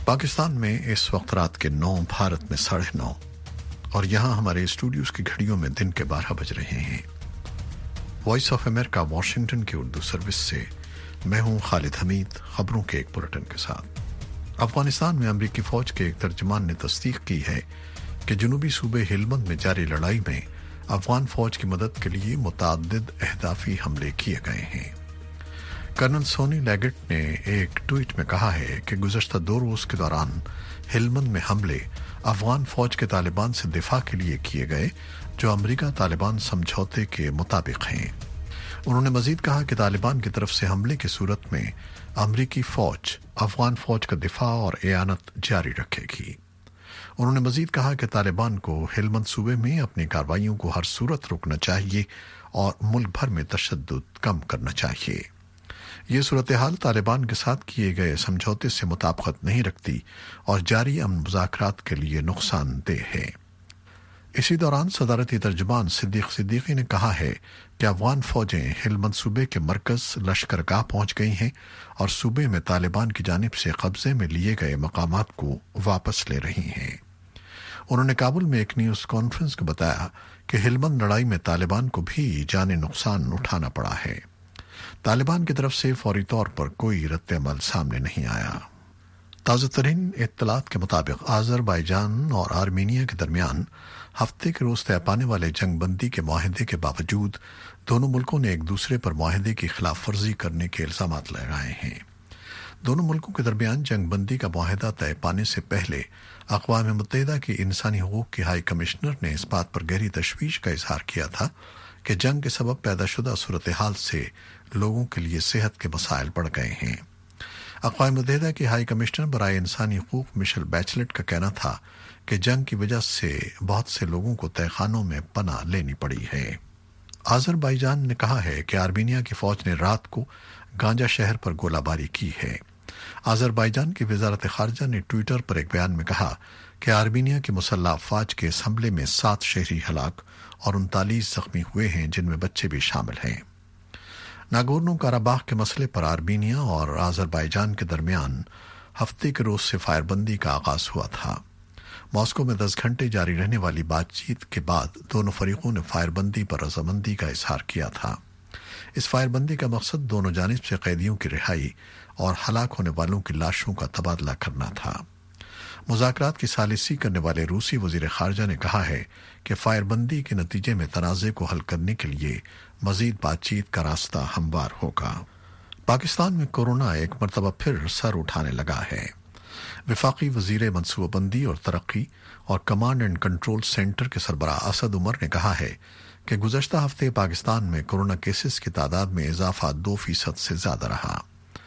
پاکستان میں اس وقت رات کے 9، بھارت میں 9:30 اور یہاں ہمارے اسٹوڈیوز کی گھڑیوں میں دن کے 12 بج رہے ہیں۔ وائس آف امریکہ واشنگٹن کی اردو سروس سے میں ہوں خالد حمید، خبروں کے ایک بلیٹن کے ساتھ۔ افغانستان میں امریکی فوج کے ایک ترجمان نے تصدیق کی ہے کہ جنوبی صوبے ہلمند میں جاری لڑائی میں افغان فوج کی مدد کے لیے متعدد اہدافی حملے کیے گئے ہیں۔ کرنل سونی لیگٹ نے ایک ٹویٹ میں کہا ہے کہ گزشتہ 2 روز کے دوران ہلمند میں حملے افغان فوج کے طالبان سے دفاع کے لیے کیے گئے جو امریکہ طالبان سمجھوتے کے مطابق ہیں۔ انہوں نے مزید کہا کہ طالبان کی طرف سے حملے کی صورت میں امریکی فوج افغان فوج کا دفاع اور اعانت جاری رکھے گی۔ انہوں نے مزید کہا کہ طالبان کو ہلمند صوبے میں اپنی کارروائیوں کو ہر صورت روکنا چاہیے اور ملک بھر میں تشدد کم کرنا چاہیے۔ یہ صورتحال طالبان کے ساتھ کیے گئے سمجھوتے سے مطابقت نہیں رکھتی اور جاری امن مذاکرات کے لیے نقصان دہ ہے۔ اسی دوران صدارتی ترجمان صدیق صدیقی نے کہا ہے کہ افغان فوجیں ہلمند صوبے کے مرکز لشکرگاہ پہنچ گئی ہیں اور صوبے میں طالبان کی جانب سے قبضے میں لیے گئے مقامات کو واپس لے رہی ہیں۔ انہوں نے کابل میں ایک نیوز کانفرنس کو بتایا کہ ہلمند لڑائی میں طالبان کو بھی جانی نقصان اٹھانا پڑا ہے۔ طالبان کی طرف سے فوری طور پر کوئی رد عمل سامنے نہیں آیا۔ تازہ ترین اطلاعات کے مطابق آذربائیجان اور آرمینیا کے درمیان ہفتے کے روز طے پانے والے جنگ بندی کے معاہدے کے باوجود دونوں ملکوں نے ایک دوسرے پر معاہدے کی خلاف ورزی کرنے کے الزامات لگائے ہیں۔ دونوں ملکوں کے درمیان جنگ بندی کا معاہدہ طے پانے سے پہلے اقوام متحدہ کی انسانی حقوق کی ہائی کمشنر نے اس بات پر گہری تشویش کا اظہار کیا تھا کہ جنگ کے سبب پیدا شدہ صورتحال سے لوگوں کے لیے صحت کے مسائل بڑھ گئے ہیں۔ اقوام متحدہ کی ہائی کمشنر برائے انسانی حقوق مشل بیچلٹ کا کہنا تھا کہ جنگ کی وجہ سے بہت سے لوگوں کو تہہ خانوں میں پناہ لینی پڑی ہے۔ آذربائیجان نے کہا ہے کہ آرمینیا کی فوج نے رات کو گانجا شہر پر گولہ باری کی ہے۔ آذربائیجان کی وزارت خارجہ نے ٹویٹر پر ایک بیان میں کہا کہ آرمینیا کی مسلح افواج کے اس حملے میں 7 شہری ہلاک اور 39 زخمی ہوئے ہیں جن میں بچے بھی شامل ہیں۔ ناگورنو کاراباخ کے مسئلے پر آرمینیا اور آذربائیجان کے درمیان ہفتے کے روز سے فائر بندی کا آغاز ہوا تھا۔ ماسکو میں 10 گھنٹے جاری رہنے والی بات چیت کے بعد دونوں فریقوں نے فائر بندی پر رضامندی کا اظہار کیا تھا۔ اس فائر بندی کا مقصد دونوں جانب سے قیدیوں کی رہائی اور ہلاک ہونے والوں کی لاشوں کا تبادلہ کرنا تھا۔ مذاکرات کی ثالثی کرنے والے روسی وزیر خارجہ نے کہا ہے کہ فائر بندی کے نتیجے میں تنازع کو حل کرنے کے لیے مزید بات چیت کا راستہ ہموار ہوگا۔ پاکستان میں کورونا ایک مرتبہ پھر سر اٹھانے لگا ہے۔ وفاقی وزیر منصوبہ بندی اور ترقی اور کمانڈ اینڈ کنٹرول سینٹر کے سربراہ اسد عمر نے کہا ہے کہ گزشتہ ہفتے پاکستان میں کورونا کیسز کی تعداد میں اضافہ 2% سے زیادہ رہا۔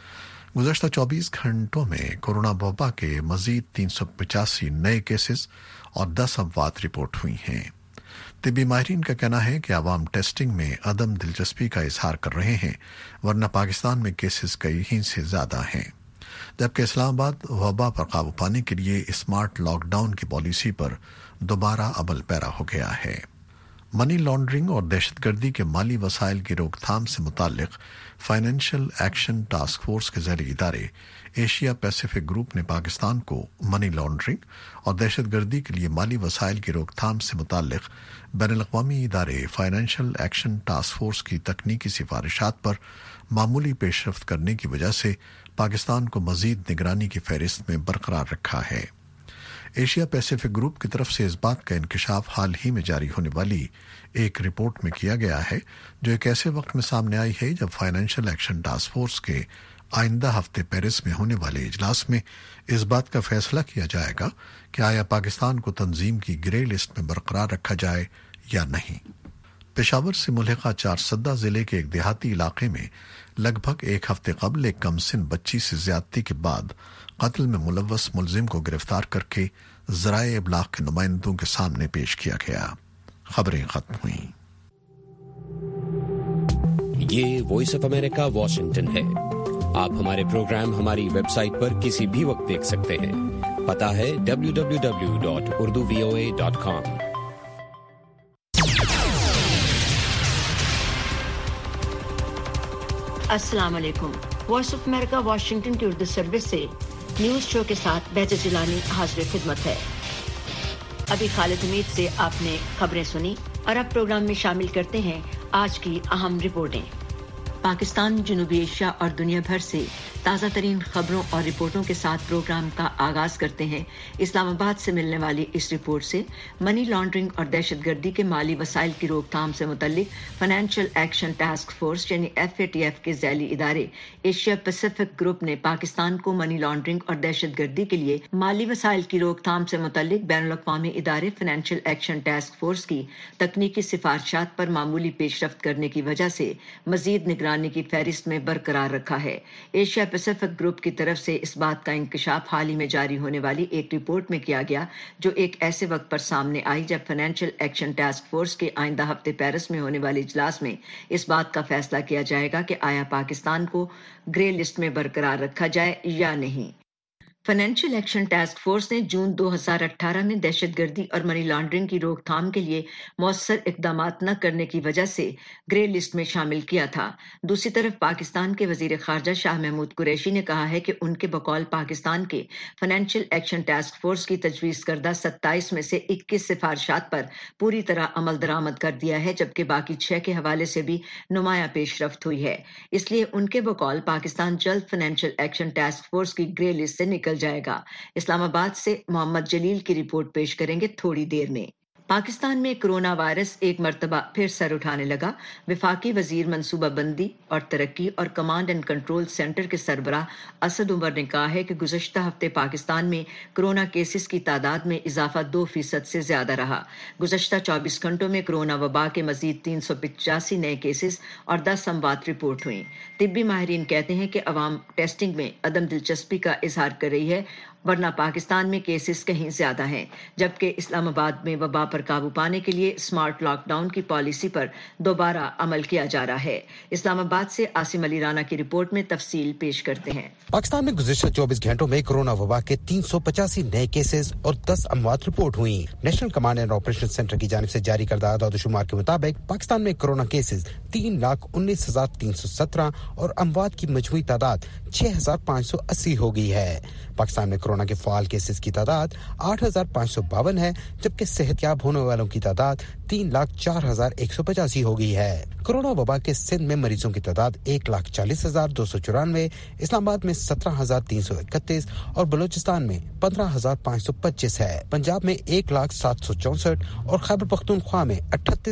گزشتہ 24 گھنٹوں میں کورونا وبا کے مزید 385 نئے کیسز اور 10 اموات رپورٹ ہوئی ہیں۔ طبی ماہرین کا کہنا ہے کہ عوام ٹیسٹنگ میں عدم دلچسپی کا اظہار کر رہے ہیں ورنہ پاکستان میں کیسز کئی ہی سے زیادہ ہیں، جبکہ اسلام آباد وبا پر قابو پانے کے لیے اسمارٹ لاک ڈاؤن کی پالیسی پر دوبارہ عمل پیرا ہو گیا ہے۔ منی لانڈرنگ اور دہشت گردی کے مالی وسائل کی روک تھام سے متعلق فائنینشل ایکشن ٹاسک فورس کے ذیلی ادارے ایشیا پیسیفک گروپ نے پاکستان کو منی لانڈرنگ اور دہشت گردی کے لیے مالی وسائل کی روک تھام سے متعلق بین الاقوامی ادارے فائنینشل ایکشن ٹاسک فورس کی تکنیکی سفارشات پر معمولی پیش رفت کرنے کی وجہ سے پاکستان کو مزید نگرانی کی فہرست میں برقرار رکھا ہے۔ ایشیا پیسیفک گروپ کی طرف سے اس بات کا انکشاف حال ہی میں جاری ہونے والی ایک رپورٹ میں کیا گیا ہے جو ایک ایسے وقت میں سامنے آئی ہے جب فائنینشل ایکشن ٹاسک فورس کے آئندہ ہفتے پیرس میں ہونے والے اجلاس میں اس بات کا فیصلہ کیا جائے گا کہ آیا پاکستان کو تنظیم کی گرے لسٹ میں برقرار رکھا جائے یا نہیں۔ پشاور سے ملحقہ چارسدہ ضلع کے ایک دیہاتی علاقے میں لگ بھگ ایک ہفتے قبل ایک کم سن بچی سے زیادتی کے بعد قتل میں ملوث ملزم کو گرفتار کر کے ذرائع ابلاغ کے نمائندوں کے سامنے پیش کیا گیا۔ خبریں ختم ہوئیں۔ یہ وائس آف امریکہ واشنگٹن ہے۔ آپ ہمارے پروگرام ہماری ویب سائٹ پر کسی بھی وقت دیکھ سکتے ہیں۔ پتہ ہے www.urduvoa.com۔ السلام علیکم۔ وائس آف امریکہ واشنگٹن کی اردو سروس سے न्यूज शो के साथ बेहतर जिलानी हाजिर खिदमत है। अभी खालिद हमीद से आपने खबरें सुनी और अब प्रोग्राम में शामिल करते हैं आज की अहम रिपोर्टें। पाकिस्तान, जनूबी एशिया और दुनिया भर से ताज़ा तरीन खबरों और रिपोर्टों के साथ प्रोग्राम का आगाज करते हैं। इस्लामाबाद से मिलने वाली इस रिपोर्ट से मनी लॉन्ड्रिंग और दहशतगर्दी के माली वसाइल की रोकथाम से मुतल्लिक फाइनेंशियल एक्शन टास्क फोर्स यानी FATF के ज़ैली इदारे एशिया पैसिफिक ग्रुप ने पाकिस्तान को मनी लॉन्ड्रिंग और दहशतगर्दी के लिए माली वसाइल की रोकथाम से मुतल्लिक बैनुल-अक़वामी इदारे फाइनेंशियल एक्शन टास्क फोर्स की तकनीकी सिफारिशात पर मामूली पेशरफ्त करने की वजह से मजीद निगरानी की फहरिस्त में बरकरार रखा है। एशिया पैसिफिक ग्रुप की तरफ से इस बात का इंकशाफ हाल ही में जारी होने वाली एक रिपोर्ट में किया गया, जो एक ऐसे वक्त पर सामने आई जब फाइनेंशियल एक्शन टास्क फोर्स के आइंदा हफ्ते पेरिस में होने वाले इजलास में इस बात का फैसला किया जाएगा कि आया पाकिस्तान को ग्रे लिस्ट में बरकरार रखा जाए या नहीं। फाइनेंशियल एक्शन टास्क फोर्स ने जून 2018 में दहशतगर्दी और मनी लॉन्ड्रिंग की रोकथाम के लिए मौसर इकदाम न करने की वजह से ग्रे लिस्ट में शामिल किया था। दूसरी तरफ पाकिस्तान के वजीर खारजा शाह महमूद कुरैशी ने कहा है कि उनके बकौल पाकिस्तान के फाइनेंशियल एक्शन टास्क फोर्स की तजवीज़ करदा 27 में से 21 सिफारिशात पर पूरी तरह अमल दरामद कर दिया है, जबकि बाकी 6 के हवाले से भी नुमाया पेशरफ्त हुई है। इसलिए उनके बकौल पाकिस्तान जल्द फाइनेंशियल एक्शन टास्क फोर्स की ग्रे लिस्ट से निकल जाएगा। इस्लामाबाद से मोहम्मद जलील की रिपोर्ट पेश करेंगे थोड़ी देर में। पाकिस्तान में कोरोना वायरस एक मरतबा फिर सर उठाने लगा। वफाकी वजीर मनसूबाबंदी और तरक्की और कमांड एंड कंट्रोल सेंटर के सरबराह असद उमर ने कहा है कि गुज़श्ता हफ्ते पाकिस्तान में कोरोना केसेस की तादाद में इजाफा 2% से ज्यादा रहा। गुज़श्ता 24 घंटों में कोरोना वबा के मजीद 385 नए केसेस और 10 अमवात रिपोर्ट हुई। तिब्बी माहिरीन कहते हैं कि अवाम टेस्टिंग में अदम दिलचस्पी का इजहार कर रही है, वरना पाकिस्तान में केसेस कहीं ज्यादा हैं, जबकि इस्लामाबाद में वबा पर काबू पाने के लिए स्मार्ट लॉकडाउन की पॉलिसी पर दोबारा अमल किया जा रहा है। इस्लामाबाद से आसिम अली राना की रिपोर्ट में तफसील पेश करते हैं। पाकिस्तान में गुज़श्ता 24 घंटों में कोरोना वबा के 385 नए केसेस और 10 अमवात रिपोर्ट हुई। National Command and Operation Centre की जानिब से जारी करदा आदाद-ओ-शुमार के मुताबिक पाकिस्तान में कोरोना केसेस 3,19,317 और अमवात की मजमूई तादाद 6,580 हो गई है। पाकिस्तान में कोरोना के फाल केसेस की तादाद 8,552 है, जबकि सेहतयाब होने वालों की तादाद 3,04,185 हो गई है। कोरोना वबा के सिंध में मरीजों की तादाद 1,40,294, इस्लामाबाद में 17,331 और बलूचिस्तान में 15,525 है। पंजाब में 1,07,64 और खैबर पख्तूनख्वा में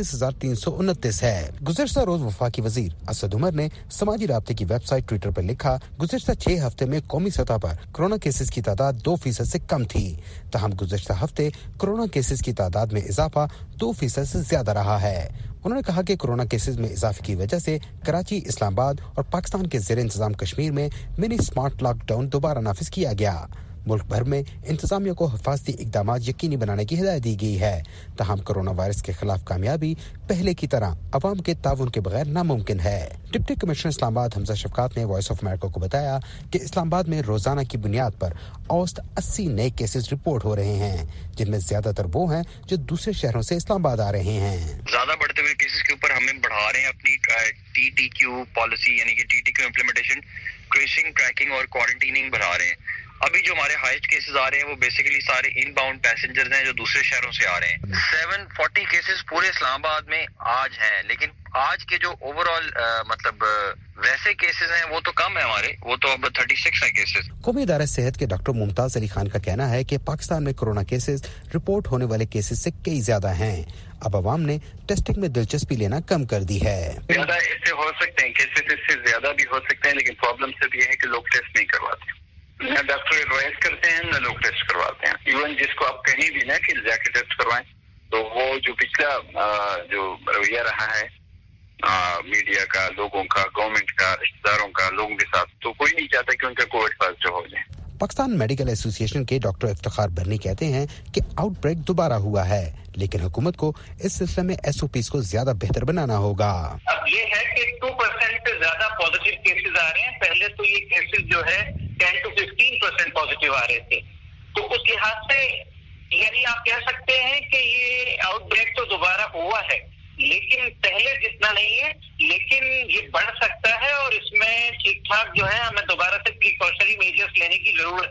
38,329 है। गुज़श्ता रोज वफाकी वजीर असद उमर ने समाजी राब्ते की वेबसाइट ट्विटर पर लिखा, गुज़श्ता 6 हफ्ते में कौमी सतह पर कोरोना केसेस की तादाद 2% से कम थी, तहम गुज़श्ता हफ्ते कोरोना केसेस की तादाद में इजाफा 2% से ज्यादा रहा है। उन्होंने कहा कि कोरोना केसेस में इजाफे की वजह से कराची, इस्लामाबाद और पाकिस्तान के ज़ेर इंतजाम कश्मीर में मिनी स्मार्ट लॉकडाउन दोबारा नाफिज किया गया। मुल्क भर में इंतजामिया को हिफाजती इकदाम यकीनी बनाने की हिदायत दी गई है, तहम कोरोना वायरस के खिलाफ कामयाबी पहले की तरह अवाम के ताउन के बगैर नामुमकिन है। डिप्टी कमिश्नर इस्लामाबाद हमजा शफकात ने वॉइस ऑफ अमेरिका को बताया कि इस्लामाबाद में रोजाना की बुनियाद पर औसत 80 नए केसेस रिपोर्ट हो रहे हैं, जिनमें ज्यादातर वो हैं जो दूसरे शहरों से इस्लामाबाद आ रहे हैं। ज्यादा बढ़ते हुए केसेस के ऊपर हमें बढ़ा रहे हैं अपनी TTQ पॉलिसी, यानी कि TTQ इम्प्लीमेंटेशन, ट्रेसिंग, ट्रैकिंग और क्वारंटीनिंग बढ़ा रहे हैं। अभी जो हमारे हाईएस्ट केसेस आ रहे हैं वो बेसिकली सारे इनबाउंड पैसेंजर्स हैं जो दूसरे शहरों से आ रहे हैं। 740 केसेस पूरे इस्लामाबाद में आज हैं, लेकिन आज के जो ओवरऑल वैसे केसेस हैं वो तो कम है हमारे, वो तो अब 36 है केसेस। कौमी इदारा सेहत के डॉक्टर मुमताज अली खान का कहना है कि पाकिस्तान में कोरोना केसेस रिपोर्ट होने वाले केसेस से कई ज्यादा हैं। अब अवाम ने टेस्टिंग में दिलचस्पी लेना कम कर दी है। ज्यादा इससे हो सकते हैं केसेस, इससे ज्यादा भी हो सकते हैं, लेकिन प्रॉब्लम सिर्फ ये है कि लोग टेस्ट नहीं करवाते, न डॉक्टर एडवाइस करते हैं न लोग टेस्ट करवाते हैं। इवन जिसको आप कहीं भी ना कि जाके टेस्ट करवाएं, तो वो जो पिछला जो रवैया रहा है मीडिया का, लोगों का, गवर्नमेंट का, रिश्तेदारों का, लोगों के साथ, तो कोई नहीं चाहता कि उनका कोविड पॉजिटिव हो जाए। पाकिस्तान मेडिकल एसोसिएशन के डॉक्टर इफ्तिखार बरनी कहते हैं कि आउटब्रेक दोबारा हुआ है, लेकिन हुकूमत को इस सिलसिले में SOPs को ज्यादा बेहतर बनाना होगा। अब ये है कि 2% से ज्यादा पॉजिटिव केसेस आ रहे हैं। पहले तो ये केसेस जो है 10 to 15% पॉजिटिव आ रहे थे, तो उस लिहाज से यानी आप कह सकते हैं कि ये आउटब्रेक तो दोबारा हुआ है, लेकिन पहले जितना नहीं है, लेकिन ये बढ़ सकता है और इसमें ठीक ठाक जो है हमें दोबारा से प्रिकॉशनरी मेजर्स लेने की जरूरत है।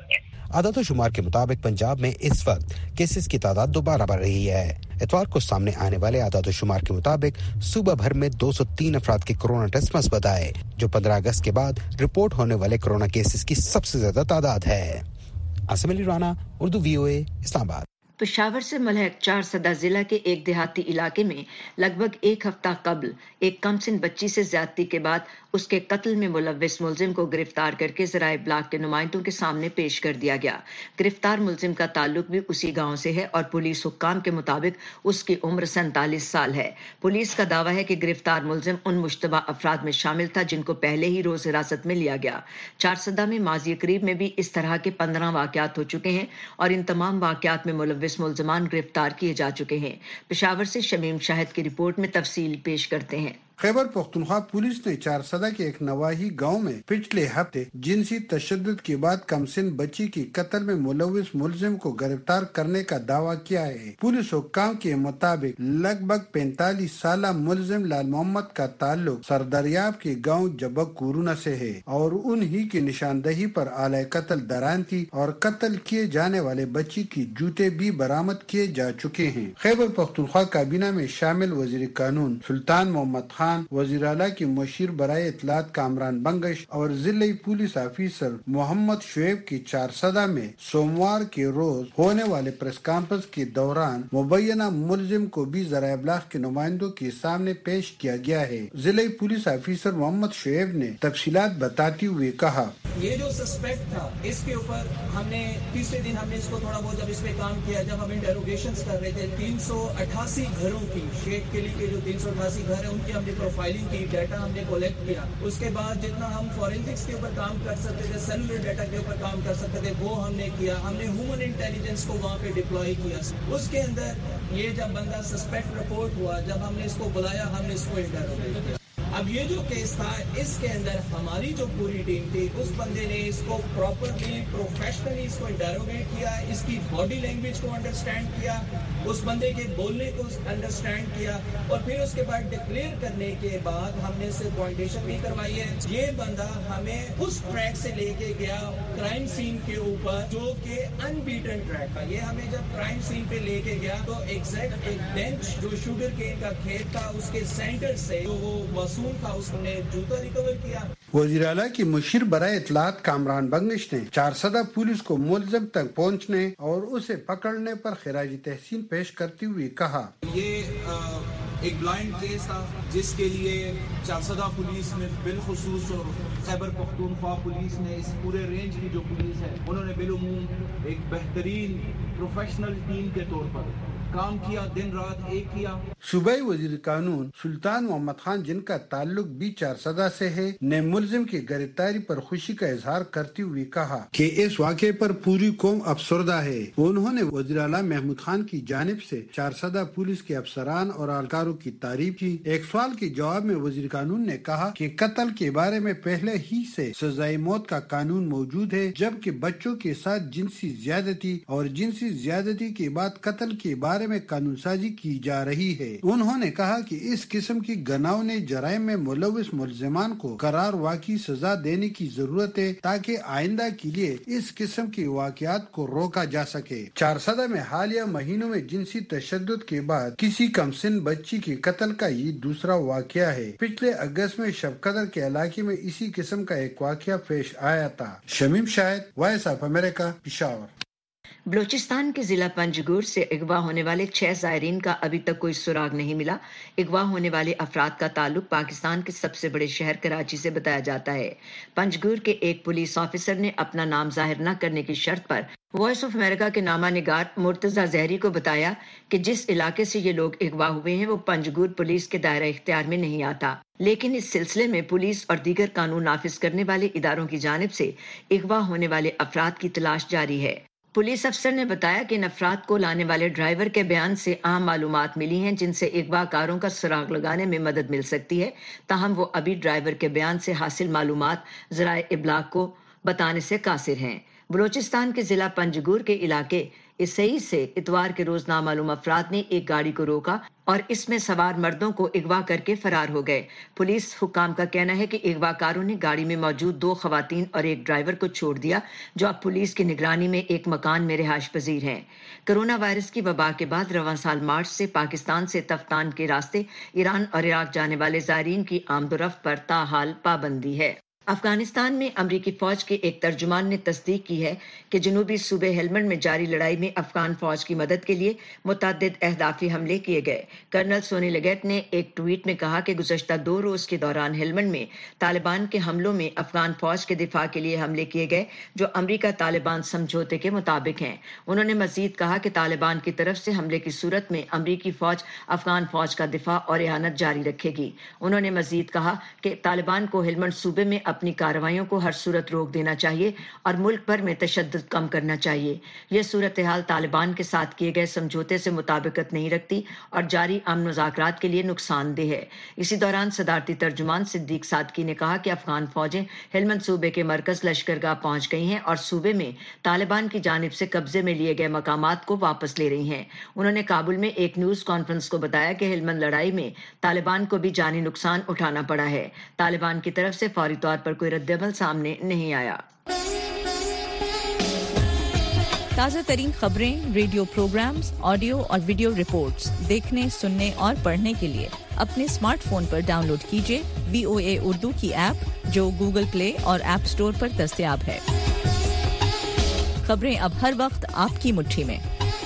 आदाद व शुमार के मुताबिक पंजाब में इस वक्त केसेस की तादाद दोबारा बढ़ रही है। इतवार को सामने आने वाले आदाद व शुमार के मुताबिक सूबा भर में 203 अफराद के कोरोना टेस्ट मस्बत आए, जो 15 अगस्त के बाद रिपोर्ट होने वाले कोरोना केसेस की सबसे ज्यादा तादाद है। आसिम अली राना, उर्दू VOA, इस्लामाबाद। पेशावर से मलहक चारसदा जिला के एक देहाती इलाके में लगभग एक हफ्ता कबल एक कमसिन बच्ची से ज्यादती के बाद उसके कत्ल में मुलव्विस मुलजिम को गिरफ्तार करके ज़राए इब्लाग के नुमाइंदों के सामने पेश कर दिया गया। गिरफ्तार मुलजिम का ताल्लुक भी उसी गांव से है और पुलिस हुक्काम के मुताबिक उसकी उम्र 47 साल है। पुलिस का दावा है कि गिरफ्तार मुलजिम उन मुश्तबा अफराद में शामिल था जिनको पहले ही रोज हिरासत में लिया गया। चारसदा में माजी करीब में भी इस तरह के 15 वाकयात हो चुके हैं और इन तमाम वाकयात में मुलव्विस मुलजमान गिरफ्तार किए जा चुके हैं। पेशावर से शमीम शाहिद की रिपोर्ट में तफसील पेश करते हैं। खैबर पख्तूनख्वा पुलिस ने चारसदा के एक नवाही गांव में पिछले हफ्ते जिनसी तशद्दुद के बाद कमसिन बच्ची की कत्ल में मुलव्विस मुलजिम को गिरफ्तार करने का दावा किया है। पुलिस हुक्काम के मुताबिक लगभग 45 साला मुलजिम लाल मोहम्मद का ताल्लुक सरदरियाब के गांव जबक कुरुना से है और उन्हीं की निशानदही पर आले कत्ल दरान थी और कत्ल किए जाने वाले बच्ची की जूते भी बरामद किए जा चुके हैं। खैबर पख्तूनख्वा काबीना में शामिल वजीर कानून सुल्तान मोहम्मद खान, वजीर आला की मुशीर बराए इत्तलात कामरान बंगश और जिले पुलिस ऑफिसर मोहम्मद शुएब की चारसदा में सोमवार के रोज होने वाले प्रेस कॉन्फ्रेंस के दौरान मुबैना मुलजिम को भी ज़राए इब्लाग के नुमाइंदों के सामने पेश किया गया है। जिले पुलिस ऑफिसर मोहम्मद शुएब ने तफसीलात बताते हुए कहा, ये जो सस्पेक्ट था इसके ऊपर हमने तीसरे दिन हमने इसको थोड़ा बहुत जब इस पे काम किया, जब हम इंटेरोगेशंस कर रहे थे 388 घरों की शेख किली के जो 388 घर है उनकी हमने प्रोफाइलिंग की, डाटा हमने कलेक्ट किया। उसके बाद जितना हम फॉरेंसिक्स के ऊपर काम कर सकते थे, सेलुलर डाटा के ऊपर काम कर सकते थे, वो हमने किया। हमने ह्यूमन इंटेलिजेंस को वहाँ पे डिप्लॉय किया। उसके अंदर ये जब बंदा सस्पेक्ट रिपोर्ट हुआ, जब हमने इसको बुलाया, हमने इसको इंटरोगेट किया। अब ये जो केस था इसके अंदर हमारी जो पूरी टीम थी उस बंदे ने इसको प्रॉपरली प्रोफेशनली इसको इंटरोगेट किया, इसकी बॉडी लैंग्वेज को अंडरस्टैंड किया, उस बंदे के बोलने को अंडरस्टैंड किया और फिर उसके बाद डिक्लेयर करने के बाद हमने इससे पॉइंटेशन भी करवाई है। ये बंदा हमें उस ट्रैक से लेके गया क्राइम सीन के ऊपर जो कि अनबीटन ट्रैक था। ये हमें जब क्राइम सीन पे लेके गया तो एग्जैक्ट एक बेंच जो शुगर केन का खेत था उसके सेंटर से जो वो वसूल था उसने जूता रिकवर किया। वजीर आला की मुशीर बराए इत्तलात कामरान बंगश ने चारसदा पुलिस को मुलजिम तक पहुंचने और उसे पकड़ने पर खिराजी तहसीन पेश करते हुए कहा, ये एक ब्लाइंड केस था जिसके लिए चारसदा पुलिस ने बिलखुसूस और खैबर पख्तूनख्वा पुलिस ने इस पूरे रेंज की जो पुलिस है उन्होंने बिलुमूम एक बेहतरीन प्रोफेशनल टीम के तौर पर काम किया, दिन रात एक किया। सूबाई वजीर कानून सुल्तान मोहम्मद खान, जिनका ताल्लुक भी चारसदा से है, ने मुलजिम की गिरफ्तारी पर खुशी का इजहार करते हुए कहा कि इस वाक़े पर पूरी कौम अफसरदा है। उन्होंने वज़ीर आला महमूद खान की जानिब से चारसदा पुलिस के अफसरान और अहलकारों की तारीफ की। एक सवाल के जवाब में वजीर कानून ने कहा कि कत्ल के बारे में पहले ही से सजाए मौत का कानून मौजूद है, जबकि बच्चों के साथ जिनसी ज्यादती और जिनसी ज्यादती के बाद कत्ल के बारे में कानून साजी की जा रही है। उन्होंने कहा कि इस किस्म की गनावने जराइम में मुलव्विस मुलजिमान को करार वाक़ई सजा देने की जरूरत है ताकि आइंदा के लिए इस किस्म के वाक़यात को रोका जा सके। चारसदा में हालिया महीनों में जिनसी तशद्दुद के बाद किसी कमसिन बच्ची की कत्ल का ये दूसरा वाक़या है। पिछले अगस्त में शबकदर के इलाके में इसी किस्म का एक वाक़या पेश आया था। Shamim Shahid, Voice of America, Peshawar. Balochistan के जिला पंजगुर से अगवा होने वाले 6 ज़ायरीन का अभी तक कोई सुराग नहीं मिला। अगवा होने वाले अफराद का ताल्लुक पाकिस्तान के सबसे बड़े शहर कराची से बताया जाता है। पंजगुर के एक पुलिस ऑफिसर ने अपना नाम जाहिर न करने की शर्त पर वॉइस ऑफ अमेरिका के नामा निगार मुर्तजा जहरी को बताया कि जिस इलाके से ये लोग अगवा हुए हैं वो पंजगुर पुलिस के दायरा इख्तियार में नहीं आता, लेकिन इस सिलसिले में पुलिस और दीगर कानून नाफिज करने वाले इदारों की जानिब से अगवा होने वाले अफराद की तलाश जारी है। पुलिस अफसर ने बताया कि इन अफराद को लाने वाले ड्राइवर के बयान से अहम मालूमात मिली हैं जिनसे अगवाकारों का सुराग लगाने में मदद मिल सकती है। ताहम वो अभी ड्राइवर के बयान से हासिल मालूमात ज़राए इब्लाग को बताने से कासिर हैं। बलूचिस्तान के जिला पंजगुर के इलाके इस सही से इतवार के रोज नामालूम अफराद ने एक गाड़ी को रोका और इसमें सवार मर्दों को अगवा करके फरार हो गए। पुलिस हुक्काम का कहना है कि अगवाकारों ने गाड़ी में मौजूद 2 खवातीन और एक ड्राइवर को छोड़ दिया, जो अब पुलिस की निगरानी में एक मकान में रिहाइश पजीर हैं। कोरोना वायरस की वबा के बाद रवां साल मार्च से पाकिस्तान से तफ्तान के रास्ते ईरान और इराक जाने वाले ज़ायरीन की आमदोरफ्त पर ताहाल पाबंदी है। अफगानिस्तान में अमरीकी फौज के एक तर्जुमान ने तस्दीक की है कि जनूबी सूबे हेलमंड में जारी लड़ाई में अफगान फौज की मदद के लिए मुतअद्दिद अहदाफी हमले किए गए। कर्नल सोनी लेगेट ने एक ट्वीट में कहा कि गुज़श्ता 2 रोज के दौरान हेलमंड में तालिबान के हमलों में अफगान फौज के दिफा के लिए हमले किए गए, जो अमरीका तालिबान समझौते के मुताबिक हैं। उन्होंने मजीद कहा कि तालिबान की तरफ से हमले की सूरत में अमरीकी फौज अफगान फौज का दिफा और इआनत जारी रखेगी। उन्होंने मजीद कहा कि तालिबान को हेलमंड सूबे में अपनी कार्रवाइयों को हर सूरत रोक देना चाहिए और मुल्क भर में तशद्दुद कम करना चाहिए। यह सूरत हाल तालिबान के साथ किए गए समझौते से मुताबिकत नहीं रखती और जारी अमन मुज़ाकरात के लिए नुकसानदेह है। इसी दौरान सदारती तर्जुमान सिद्दीक सादकी ने कहा कि अफगान फौजें हेलमंद सूबे के मरकज लश्करगाह पहुंच गई हैं और सूबे में तालिबान की जानिब से कब्जे में लिए गए मकामात को वापस ले रही हैं। उन्होंने काबुल में एक न्यूज कॉन्फ्रेंस को बताया कि हेलमंद लड़ाई में तालिबान को भी जानी नुकसान उठाना पड़ा है। तालिबान की तरफ से फौरी तौर पर कोई रद्दअमल सामने नहीं आया। ताज़ा तरीन खबरें, रेडियो प्रोग्राम्स, ऑडियो और वीडियो रिपोर्ट्स देखने, सुनने और पढ़ने के लिए अपने स्मार्टफोन पर डाउनलोड कीजिए VOA उर्दू की ऐप, जो गूगल प्ले और ऐप स्टोर पर दस्तयाब है। खबरें अब हर वक्त आपकी मुट्ठी में।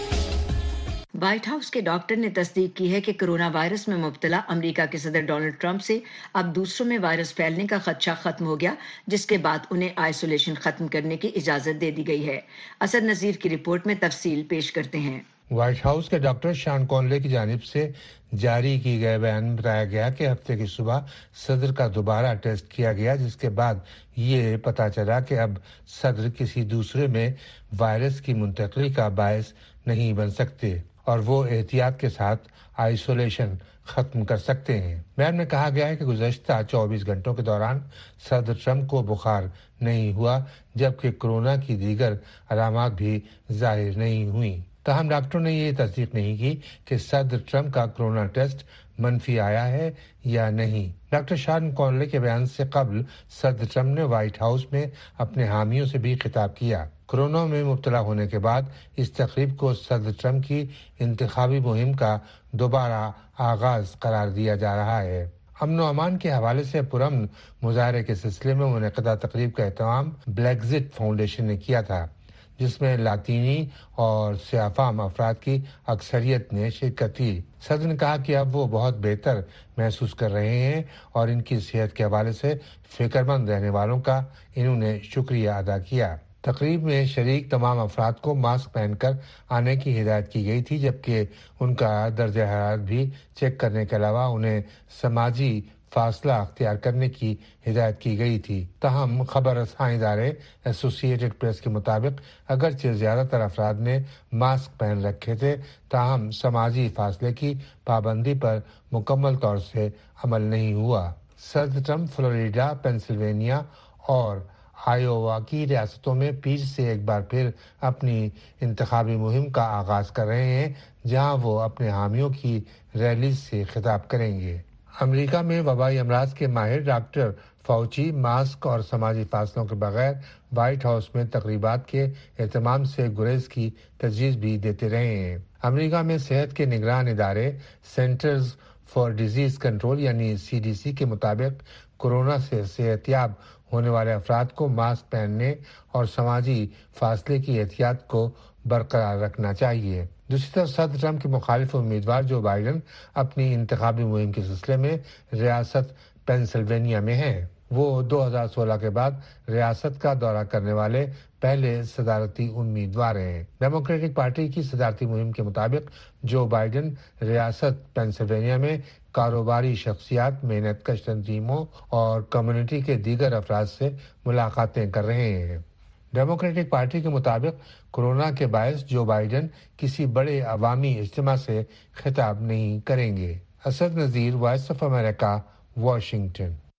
व्हाइट हाउस के डॉक्टर ने तस्दीक की है कि कोरोना वायरस में मुब्तला अमेरिका के सदर डोनाल्ड ट्रंप से अब दूसरों में वायरस फैलने का खदशा खत्म हो गया, जिसके बाद उन्हें आइसोलेशन खत्म करने की इजाजत दे दी गई है। असद नजीर की रिपोर्ट में तफसील पेश करते हैं। व्हाइट हाउस के डॉक्टर शॉन कॉनले की जानिब से जारी की गए बयान में बताया गया कि हफ्ते की सुबह सदर का दोबारा टेस्ट किया गया, जिसके बाद ये पता चला कि अब सदर किसी दूसरे में वायरस की मुंतकली का बायस नहीं बन सकते और वो एहतियात के साथ आइसोलेशन खत्म कर सकते हैं। बयान में कहा गया है कि गुज़श्ता 24 घंटों के दौरान सदर ट्रंप को बुखार नहीं हुआ, जबकि कोरोना की दीगर अलामात भी जाहिर नहीं हुई। ताहम डॉक्टरों ने ये तस्दीक नहीं की कि सदर ट्रंप का कोरोना टेस्ट मनफी आया है या नहीं। डॉक्टर शॉन कॉनले के बयान से कबल सदर ट्रंप ने व्हाइट हाउस में अपने हामियों से भी खिताब किया। कोरोना में मुब्तला होने के बाद इस तकरीब को सदर ट्रंप की इंतखाबी मुहिम का दोबारा आगाज करार दिया जा रहा है। अमन व अमान के हवाले से पुरअमन मुजाहरे के सिलसिले में मुनक़दा तकरीब का एहतमाम ब्लैकजिट फाउंडेशन ने किया था, जिसमें लातीनी और सियाफाम अफराद की अक्सरियत ने शिरकत की। सदर ने कहा कि अब वो बहुत बेहतर महसूस कर रहे हैं और इनकी सेहत के हवाले से फिक्रमंद रहने वालों का इन्होंने शुक्रिया अदा किया। तकरीब में शरीक तमाम अफराद को मास्क पहनकर आने की हिदायत की गई थी, जबकि उनका दर्ज हरारत भी चेक करने के अलावा उन्हें समाजी फासला अख्तियार करने की हिदायत की गई थी। ताहम खबर रसां इदारे एसोसिएटेड प्रेस के मुताबिक अगरचे ज्यादातर अफराद ने मास्क पहन रखे थे, ताहम समाजी फासले की पाबंदी पर मुकम्मल तौर से अमल नहीं हुआ। सदर ट्रंप फ्लोरिडा, पेंसिल्वेनिया और आयोवा की रियासतों में पीर से एक बार फिर अपनी इंतखाबी मुहिम का आगाज कर रहे हैं, जहां वो अपने हामियों की रैली से खिताब करेंगे। अमेरिका में वबाई अमराज के माहिर डॉक्टर फाउची मास्क और समाजी फासलों के बगैर व्हाइट हाउस में तकरीबात के एहतमाम से गुरेज की तजवीज़ भी देते रहे हैं। अमेरिका में सेहत के निगरान इदारे सेंटर्स फॉर डिजीज कंट्रोल यानी CDC के मुताबिक कोरोना से सेहतियाब होने वाले अफराद को मास्क पहनने और समाजी फासले की एहतियात को बरकरार रखना चाहिए। दूसरी तरफ सदर ट्रंप के मुखालिफ उम्मीदवार जो बाइडन अपनी इंतखाबी मुहिम के सिलसिले में रियासत पेंसिल्वेनिया में हैं। वो 2016 के बाद रियासत का दौरा करने वाले पहले सदारती उम्मीदवार हैं। डेमोक्रेटिक पार्टी की सदारती मुहिम के मुताबिक जो बाइडन रियासत पेंसिल्वेनिया में कारोबारी शख्सियात, मेहनतकश तंजीमों और कम्युनिटी के दीगर अफराद से मुलाकातें कर रहे हैं। डेमोक्रेटिक पार्टी के मुताबिक कोरोना के बायस जो बाइडन किसी बड़े अवामी इज्तिमा से खिताब नहीं करेंगे। Asad Nazir, Voice of America, Washington.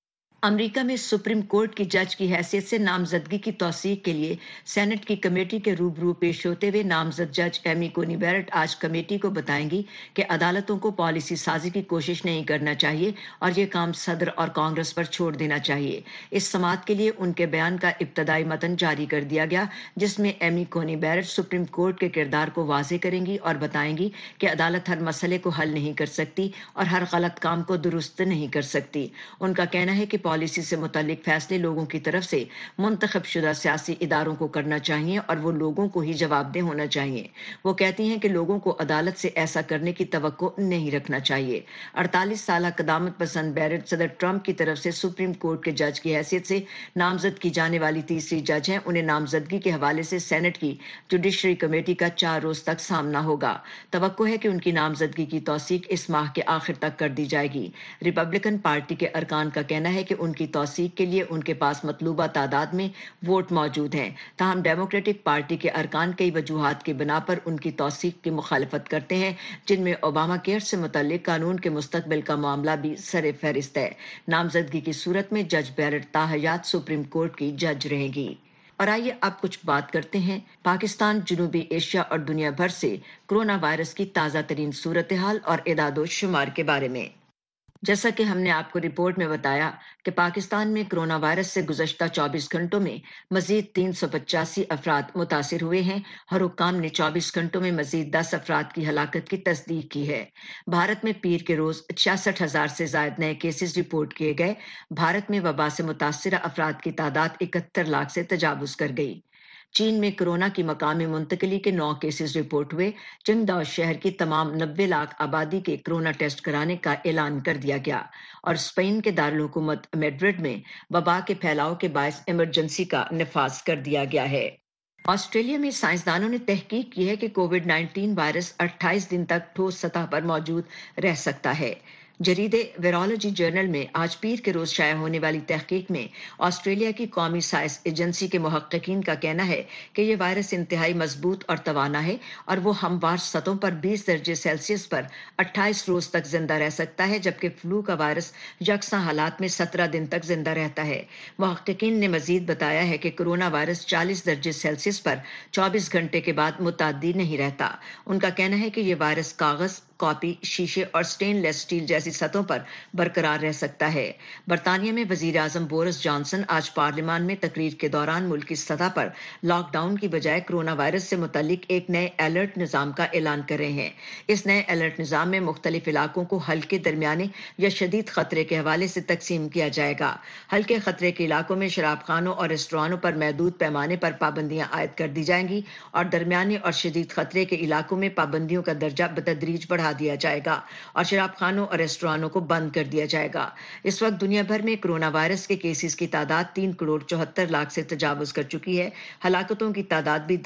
America में सुप्रीम कोर्ट की जज की हैसियत से नामजदगी की तौसीक के लिए सेनेट की कमेटी के रूबरू पेश होते हुए नामजद जज एमी कोनी बैरेट आज कमेटी को बताएंगी कि अदालतों को पॉलिसी साजी की कोशिश नहीं करना चाहिए और ये काम सदर और कांग्रेस पर छोड़ देना चाहिए। इस समाअत के लिए उनके बयान का इब्तदाई मतन जारी कर दिया गया, जिसमें एमी कोनी बैरेट सुप्रीम कोर्ट के किरदार को वाज़े करेंगी और बताएंगी कि अदालत हर मसले को हल नहीं कर सकती और हर गलत काम को दुरुस्त नहीं कर सकती। उनका कहना है कि पॉलिसी से मुतालिक फैसले लोगों की तरफ से मुंतखब शुदा सियासी इदारों को करना चाहिए और वो लोगों को ही जवाबदेह होना चाहिए। वो कहती हैं कि लोगों को अदालत से ऐसा करने की तवक्को नहीं रखना चाहिए। 48 साल कदामत पसंद बैरेट सदर ट्रंप की तरफ से सुप्रीम कोर्ट के जज की हैसियत से नामजद की जाने वाली तीसरी जज हैं। उन्हें नामजदगी के हवाले से सेनेट की जुडिशरी कमेटी का 4 रोज तक सामना होगा। तवक्को है कि उनकी नामजदगी की तौसीक इस माह के आखिर तक कर दी जाएगी। रिपब्लिकन पार्टी के अरकान का कहना है कि उनकी तौसीक के लिए उनके पास मतलूबा तादाद में वोट मौजूद हैं। ताहम डेमोक्रेटिक पार्टी के अरकान कई वजूहात की बिना पर उनकी तौसीक की मुखालफत करते हैं, जिनमें ओबामा केयर से मुतल्लिक कानून के मुस्तकबिल का मामला भी सरे फहरिस्त है। नामजदगी की सूरत में जज बैरेट ताहयात सुप्रीम कोर्ट की जज रहेंगी। और आइए अब कुछ बात करते हैं पाकिस्तान, जनूबी एशिया और दुनिया भर से कोरोना वायरस की ताज़ा तरीन सूरत हाल और इदादो शुमार के बारे में। जैसा कि हमने आपको रिपोर्ट में बताया कि पाकिस्तान में कोरोना वायरस से गुज़श्ता 24 घंटों में मजीद 385 अफराद मुतासिर हुए हैं और हुक्काम ने 24 घंटों में मजीद 10 अफराद की हलाकत की तस्दीक की है। भारत में पीर के रोज 66,000 से ज्यादा नए केसेस रिपोर्ट किए गए। भारत में वबा से मुतासिर अफराद की तादाद 71 लाख से तजावुज कर गई। चीन में कोरोना की मकामी मुंतकिली के 9 केसेस रिपोर्ट हुए। चिंगदाओ शहर की तमाम 90 लाख आबादी के कोरोना टेस्ट कराने का ऐलान कर दिया गया और स्पेन के दारुल हुकूमत मैड्रिड में वबा के फैलाव के बायस इमरजेंसी का नफाज कर दिया गया है। ऑस्ट्रेलिया में साइंसदानों ने तहकीक की है कि कोविड-19 वायरस 28 दिन तक ठोस सतह पर मौजूद रह सकता है। जरीदे वायरोलॉजी जर्नल में आज पीर के रोज शाया होने वाली तहकीक में ऑस्ट्रेलिया की कौमी साइंस एजेंसी के मुहक्किकीन का कहना है कि यह वायरस इंतहाई मजबूत और तवाना है और वो हमवार सतहों पर 20 दर्जे सेल्सियस पर 28 रोज तक जिंदा रह सकता है, जबकि फ्लू का वायरस यकसा हालात में 17 दिन तक जिंदा रहता है। मुहक्किकीन ने मजीद बताया है कि कोरोना वायरस 40 दर्जे सेल्सियस पर 24 घंटे के बाद मुताद्दी नहीं रहता। उनका कहना है कि यह वायरस कागज, कॉपी, शीशे और स्टेनलेस स्टील जैसी सतहों पर बरकरार रह सकता है। बरतानिया में वजीर आजम बोरिस जॉनसन आज पार्लियामान में तकरीर के दौरान मुल्क की सतह पर लॉकडाउन की बजाय कोरोना वायरस से मुतल्लिक एक नए अलर्ट निज़ाम का ऐलान कर रहे हैं। इस नए अलर्ट निज़ाम में मुख्तलिफ इलाकों को हल्के, दरमियाने या शदीद खतरे के हवाले से तकसीम किया जाएगा। हल्के खतरे के इलाकों में शराब खानों और रेस्टोरानों पर महदूद पैमाने पर पाबंदियां आयद कर दी जाएंगी और दरमियाने और शदीद खतरे के इलाकों में पाबंदियों का दर्जा बतदरीज बढ़ा दिया जाएगा और शराब खानों और रेस्टोरानों को बंद कर दिया जाएगा। इस वक्त दुनिया भर में कोरोना वायरस के केसेस की तादाद 3,74,00,000 से तजावुज कर चुकी है। हलाकतों की तादाद भी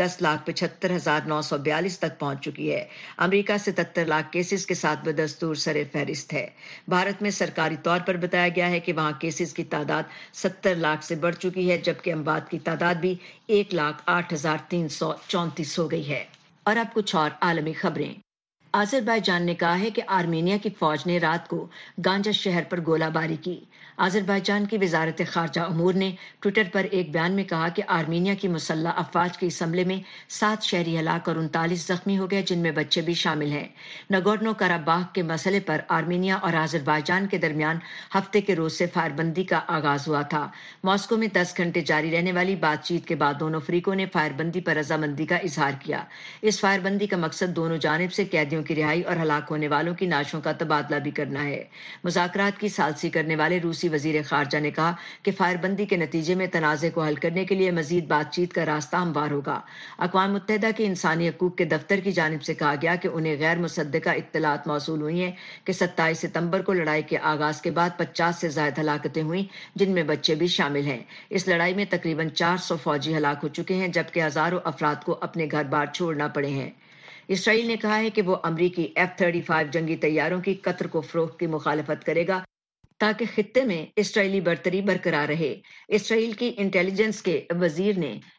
10,75,942 तक पहुंच चुकी है। अमेरिका 77 लाख केसेस के साथ बदस्तूर सरे फहरिस्त है। भारत में सरकारी तौर पर बताया गया है कि वहां केसेस की तादाद 70 लाख से बढ़ चुकी है, जबकि अमवात की तादाद भी 1,08,334 हो गई है। और अब कुछ और आलमी खबरें। आज़रबाईजान ने कहा है कि आर्मीनिया की फौज ने रात को गांजा शहर पर गोलाबारी की। आज़रबाईजान की वजारत खारजा अमूर ने ट्विटर पर एक बयान में कहा कि आर्मीनिया की मुसल्लह अफवाज के इस हमले में 7 शहरी हलाक और 39 जख्मी हो गए, जिनमें बच्चे भी शामिल हैं। नगोर्नो कराबाख के मसले पर आर्मीनिया और आज़रबाईजान के दरमियान हफ्ते के रोज से फायरबंदी का आगाज हुआ था। मॉस्को में 10 घंटे जारी रहने वाली बातचीत के बाद दोनों फरीकों ने फायरबंदी पर रजामंदी का इजहार किया। इस फायरबंदी का मकसद दोनों जानिब से कैदियों की रिहाई और हलाक होने वालों की नाशों का तबादला भी करना है। मुज़ाकरात की सालसी करने वाले रूसी वजीर खारजा ने कहा कि फायरबंदी के नतीजे में तनाज़े को हल करने के लिए मजीद बातचीत का रास्ता हमवार होगा। अक़वाम मुत्तहिदा के इंसानी हकूक़ के दफ्तर की जानिब से कहा गया कि उन्हें गैर मुसद्दका इत्तलात मौसूल हुई हैं कि 27 सितंबर को लड़ाई के आगाज के बाद 50 से ज़ायद हलाकतें हुई, जिनमें बच्चे भी शामिल हैं। इस लड़ाई में तकरीबन 400 फौजी हलाक हो चुके हैं, जबकि हजारों अफराद को अपने घर बार छोड़ना पड़े हैं। इसराइल ने कहा है कि वो अमरीकी F-35 जंगी तैयारों की कतर को फरोख्त की मुखालफत करेगा ताकि खित्ते में इसराइली बरतरी बरकरार रहे। इसराइल की इंटेलिजेंस के वजीर ने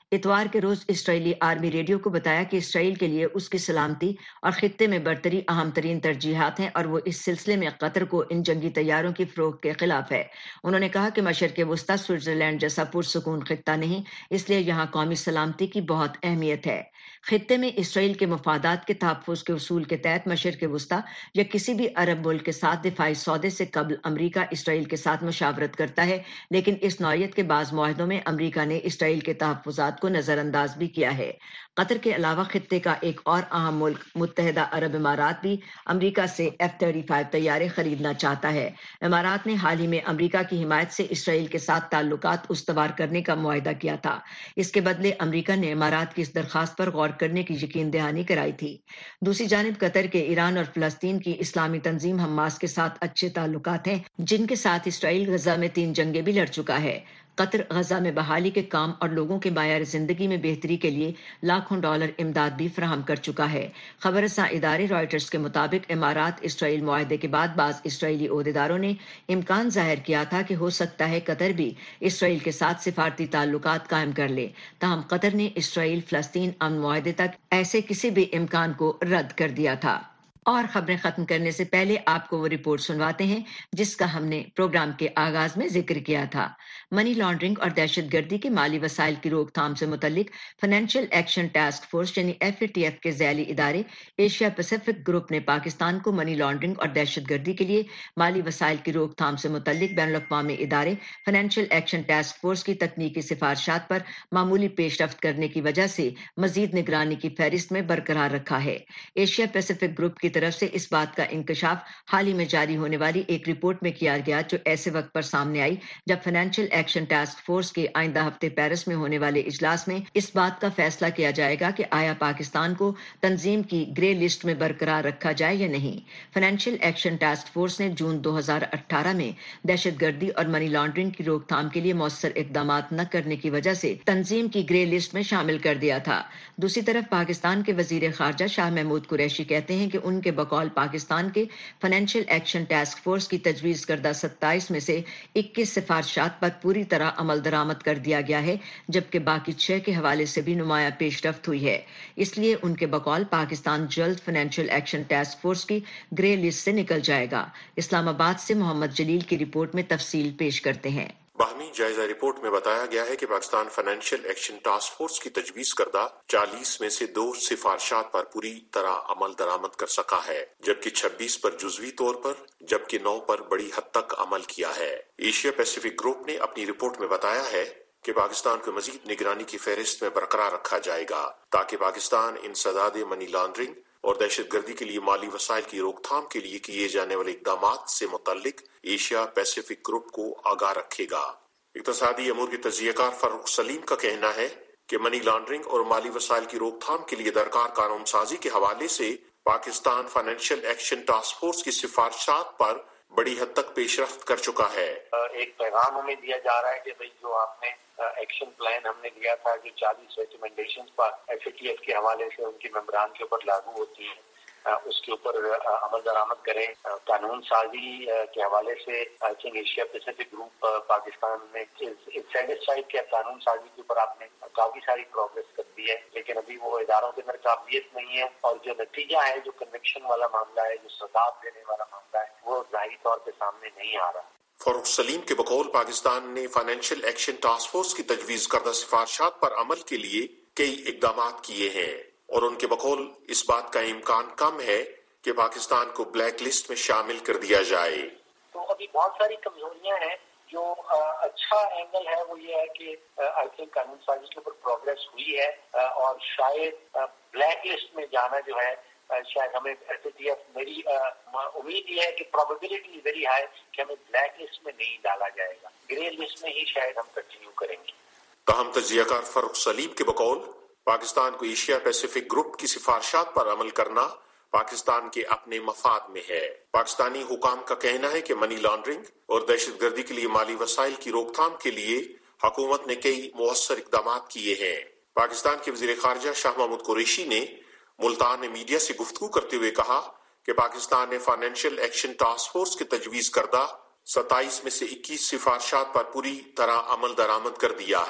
اتوار کے روز اسرائیلی آرمی ریڈیو کو بتایا کہ اسرائیل کے لیے اس کی سلامتی اور خطے میں برتری اہم ترین ترجیحات ہیں اور وہ اس سلسلے میں قطر کو ان جنگی طیاروں کی فروخت کے خلاف ہے۔ انہوں نے کہا کہ مشرق وسطی سوئٹزرلینڈ جیسا پرسکون خطہ نہیں، اس لیے یہاں قومی سلامتی کی بہت اہمیت ہے۔ خطے میں اسرائیل کے مفادات کے تحفظ کے اصول کے تحت مشرق وسطی یا کسی بھی عرب ملک کے ساتھ دفاعی سودے سے قبل امریکہ اسرائیل کے ساتھ مشاورت کرتا ہے، لیکن اس نوعیت کے بعض معاہدوں میں امریکہ نے اسرائیل کے تحفظات کو نظر انداز بھی کیا ہے۔ قطر کے علاوہ خطے کا ایک اور اہم ملک متحدہ عرب امارات بھی امریکہ سے F-35 طیارے خریدنا چاہتا ہے۔ امارات نے حال ہی میں امریکہ کی حمایت سے اسرائیل کے ساتھ تعلقات استوار کرنے کا معاہدہ کیا تھا۔ اس کے بدلے امریکہ نے امارات کی اس درخواست پر غور کرنے کی یقین دہانی کرائی تھی۔ دوسری جانب قطر کے ایران اور فلسطین کی اسلامی تنظیم حماس کے ساتھ اچھے تعلقات ہیں، جن کے ساتھ اسرائیل غزہ میں 3 جنگیں بھی لڑ چکا ہے۔ قطر غزہ میں بحالی کے کام اور لوگوں کے معیار زندگی میں بہتری کے لیے لاکھوں ڈالر امداد بھی فراہم کر چکا ہے۔ خبر رساں ادارے رائٹرز کے مطابق امارات اسرائیل معاہدے کے بعد بعض اسرائیلی عہدیداروں نے امکان ظاہر کیا تھا کہ ہو سکتا ہے قطر بھی اسرائیل کے ساتھ سفارتی تعلقات قائم کر لے، تاہم قطر نے اسرائیل فلسطین امن معاہدے تک ایسے کسی بھی امکان کو رد کر دیا تھا۔ اور خبریں ختم کرنے سے پہلے آپ کو وہ رپورٹ سنواتے ہیں جس کا ہم نے پروگرام کے آغاز میں ذکر کیا تھا۔ منی لانڈرنگ اور دہشت گردی کے مالی وسائل کی روک تھام سے متعلق فائنینشیل ایکشن ٹاسک فورس یعنی FATF کے ذیلی ادارے ایشیا پیسیفک گروپ نے پاکستان کو منی لانڈرنگ اور دہشت گردی کے لیے مالی وسائل کی روک تھام سے متعلق بین الاقوامی ادارے فائنینشیل ایکشن ٹاسک فورس کی تکنیکی سفارشات پر معمولی پیش رفت کرنے کی وجہ سے مزید نگرانی کی فہرست میں برقرار رکھا ہے۔ ایشیا پیسیفک گروپ کی طرف سے اس بات کا انکشاف حال ہی میں جاری ہونے والی ایک رپورٹ میں کیا گیا جو ایسے وقت پر سامنے آئی جب فائنینشیل ایکشن ٹاسک فورس کے آئندہ ہفتے پیرس میں ہونے والے اجلاس میں اس بات کا فیصلہ کیا جائے گا کہ آیا پاکستان کو تنظیم کی گرے لسٹ میں برقرار رکھا جائے یا نہیں۔ فائنینشیل ایکشن ٹاسک فورس نے جون 2018 میں دہشت گردی اور منی لانڈرنگ کی روک تھام کے لیے مؤثر اقدامات نہ کرنے کی وجہ سے تنظیم کی گرے لسٹ میں شامل کر دیا تھا۔ دوسری طرف پاکستان کے وزیر خارجہ شاہ محمود قریشی کہتے ہیں کہ ان کے بقول پاکستان کے فائنینشیل ایکشن ٹاسک فورس کی تجویز کردہ 27 میں سے 21 سفارشات پر پوری طرح عمل درآمد کر دیا گیا ہے، جبکہ باقی 6 کے حوالے سے بھی نمایاں پیش رفت ہوئی ہے۔ اس لیے ان کے بقول پاکستان جلد فائنینشیل ایکشن ٹاسک فورس کی گرے لسٹ سے نکل جائے گا۔ اسلام آباد سے محمد جلیل کی رپورٹ میں تفصیل پیش کرتے ہیں۔ باہمی جائزہ رپورٹ میں بتایا گیا ہے کہ Pakistan Financial Action Task Force کی تجویز کردہ 40 میں سے 2 سفارشات پر پوری طرح عمل درآمد کر سکا ہے، جبکہ 26 پر جزوی طور پر جبکہ 9 پر بڑی حد تک عمل کیا ہے۔ ایشیا پیسیفک گروپ نے اپنی رپورٹ میں بتایا ہے کہ پاکستان کو مزید نگرانی کی فہرست میں برقرار رکھا جائے گا تاکہ پاکستان انسداد منی لانڈرنگ اور دہشت گردی کے لیے مالی وسائل کی روک تھام کے لیے کیے جانے والے اقدامات سے متعلق ایشیا پیسیفک گروپ کو آگاہ رکھے گا۔ اقتصادی امور کے تجزیہ کار فاروق سلیم کا کہنا ہے کہ منی لانڈرنگ اور مالی وسائل کی روک تھام کے لیے درکار قانون سازی کے حوالے سے Pakistan Financial Action Task Force کی سفارشات پر بڑی حد تک پیش رفت کر چکا ہے۔ ایک پیغام ہمیں دیا جا رہا ہے کہ بھئی جو آپ نے ایکشن پلان ہم نے دیا تھا جو 40 ریکمنڈیشنز پر FATF کے حوالے سے ان کے ممبران کے اوپر لاگو ہوتی ہیں، اس کے اوپر عمل درآمد کریں۔ قانون سازی کے حوالے سے I think Asia Pacific group Pakistan میں سیٹسفائیڈ کیا قانون سازی کے اوپر آپ نے کافی ساری پروگریس کر دی ہے، لیکن ابھی وہ اداروں کے اندر قابلیت نہیں ہے، اور جو نتیجہ ہے، جو کنوکشن والا معاملہ ہے، جو سزا دینے والا معاملہ ہے، وہ ظاہری طور پہ سامنے نہیں آ رہا۔ فاروق سلیم کے بقول پاکستان نے فائنینشیل ایکشن ٹاسک فورس کی تجویز کردہ سفارشات پر عمل کے لیے کئی اقدامات کیے ہیں، اور ان کے بقول اس بات کا امکان کم ہے کہ پاکستان کو بلیک لسٹ میں شامل کر دیا جائے۔ تو ابھی بہت ساری کمزوریاں ہیں۔ جو اچھا اینگل ہے وہ یہ ہے کہ آئی تھنک قانون سازی کے اوپر پروگریس ہوئی ہے، اور شاید بلیک لسٹ میں جانا جو ہے شاید ہمیں FATF، میری امید یہ ہے کہ پروبیبلٹی ویری ہائی کہ ہمیں بلیک لسٹ میں نہیں ڈالا جائے گا، گرے لسٹ میں ہی شاید ہم کنٹینیو کریں گے۔ تاہم تجزیہ کار فاروق سلیم کے بقول پاکستان کو ایشیا پیسیفک گروپ کی سفارشات پر عمل کرنا پاکستان کے اپنے مفاد میں ہے۔ پاکستانی حکام کا کہنا ہے کہ منی لانڈرنگ اور دہشت گردی کے لیے مالی وسائل کی روک تھام کے لیے حکومت نے کئی مؤثر اقدامات کیے ہیں۔ پاکستان کے وزیر خارجہ شاہ محمود قریشی نے ملتان میں میڈیا سے گفتگو کرتے ہوئے کہا کہ پاکستان نے فائنینشیل ایکشن ٹاسک فورس کی تجویز کردہ 27 میں سے 21 سفارشات پر پوری طرح عمل درآمد کر دیا ہے۔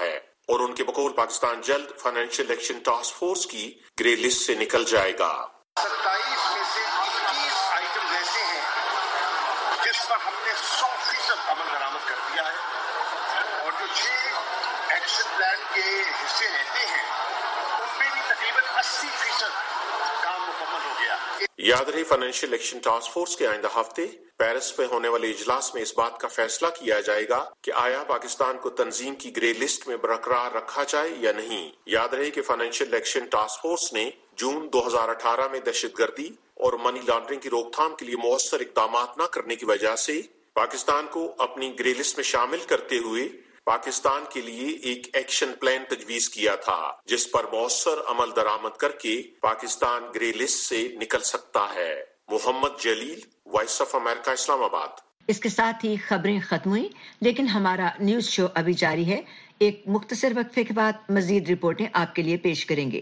और उनके बकौल पाकिस्तान जल्द फाइनेंशियल एक्शन टास्क फोर्स की ग्रे लिस्ट से निकल जाएगा। 27 में से 21 आइटम ऐसे हैं जिस पर हमने 100% अमल दरामद कर दिया है और जो 6 एक्शन प्लान के हिस्से रहते हैं उनमें भी तकरीबन 80% काम मुकम्मल हो गया। याद रहे, फाइनेंशियल एक्शन टास्क फोर्स के आइंदा हफ्ते पेरिस में होने वाले इजलास में इस बात का फैसला किया जाएगा कि आया पाकिस्तान को तंजीम की ग्रे लिस्ट में बरकरार रखा जाए या नहीं। याद रहे कि फाइनेंशियल एक्शन टास्क फोर्स ने जून 2018 में दहशतगर्दी और मनी लॉन्ड्रिंग की रोकथाम के लिए मौसर इकदाम न करने की वजह से पाकिस्तान को अपनी ग्रे लिस्ट में शामिल करते हुए पाकिस्तान के लिए एक एक्शन प्लान तजवीज किया था, जिस पर मौसर अमल दरामद करके पाकिस्तान ग्रे लिस्ट से निकल सकता है। Mohammad Jalil, Voice of America, Islamabad. इसके साथ ही खबरें खत्म हुई, लेकिन हमारा न्यूज शो अभी जारी है। एक मुख्तसर वक्फे के बाद मजीद रिपोर्टें आपके लिए पेश करेंगे।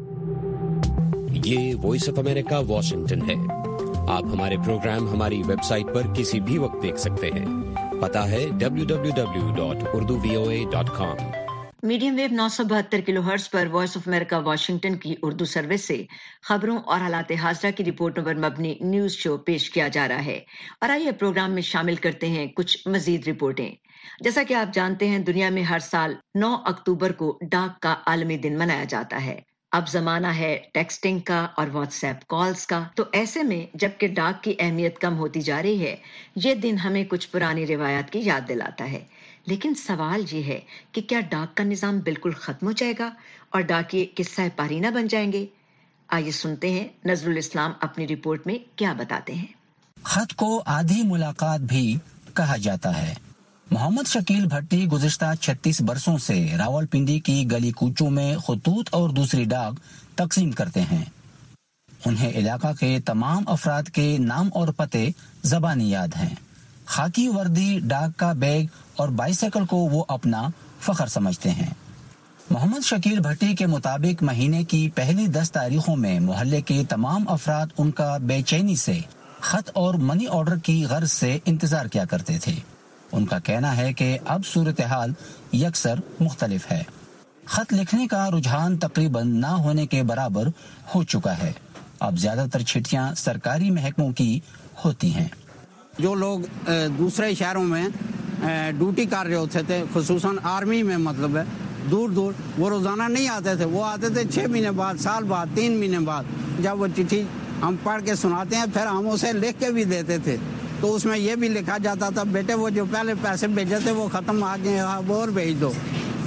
ये वॉइस ऑफ अमेरिका वाशिंगटन है। आप हमारे प्रोग्राम हमारी वेबसाइट पर किसी भी वक्त देख सकते हैं। पता है www.urduvoa.com। मीडियम वेव 972 किलोहर्ट्ज पर वॉइस ऑफ अमेरिका वाशिंगटन की उर्दू सर्विस से खबरों और हालात हाज़िरा की रिपोर्टों पर मबनी न्यूज शो पेश किया जा रहा है। और आइए प्रोग्राम में शामिल करते हैं कुछ मजीद रिपोर्टें। जैसा कि आप जानते हैं, दुनिया में हर साल 9 अक्टूबर को डाक का आलमी दिन मनाया जाता है। अब जमाना है टेक्सटिंग का और व्हाट्सएप कॉल्स का, तो ऐसे में जबकि डाक की अहमियत कम होती जा रही है, ये दिन हमें कुछ पुरानी रिवायात की याद दिलाता है। लेकिन सवाल ये है कि क्या डाक का निज़ाम बिल्कुल खत्म हो जाएगा और डाकिये किस्सा पारी ना बन जाएंगे? आइए सुनते हैं नजरुल इस्लाम अपनी रिपोर्ट में क्या बताते हैं। खत को आधी मुलाकात भी कहा जाता है। मोहम्मद शकील भट्टी गुज़िश्ता 36 बरसों से रावलपिंडी की गली कूचों में खतूत और दूसरी डाक तकसीम करते हैं। उन्हें इलाका के तमाम अफराद के नाम और पते ज़बानी याद हैं। खाकी वर्दी, डाक का बैग और बाइसाइकिल को वो अपना फख्र समझते हैं। मोहम्मद शकील भट्टी के मुताबिक महीने की पहली 10 तारीखों में मोहल्ले के तमाम अफराद उनका बेचैनी से खत और मनी ऑर्डर की गर्ज से इंतजार किया करते थे। उनका कहना है कि अब सूरत हाल यकसर मुख्तलिफ है। खत लिखने का रुझान तकरीबन ना होने के बराबर हो चुका है। अब ज्यादातर चिट्ठियां सरकारी महकमों की होती हैं। जो लोग दूसरे शहरों में ड्यूटी कर रहे होते थे, खुसूसन आर्मी में, मतलब है दूर दूर, वो रोजाना नहीं आते थे। वो आते थे 6 महीने बाद, साल बाद, 3 महीने बाद। जब वो चिट्ठी हम पढ़ के सुनाते हैं, फिर हम उसे लिख के भी देते थे, तो उसमें ये भी लिखा जाता था, बेटे वो जो पहले पैसे भेजे थे वो खत्म आ गए, वो और भेज दो।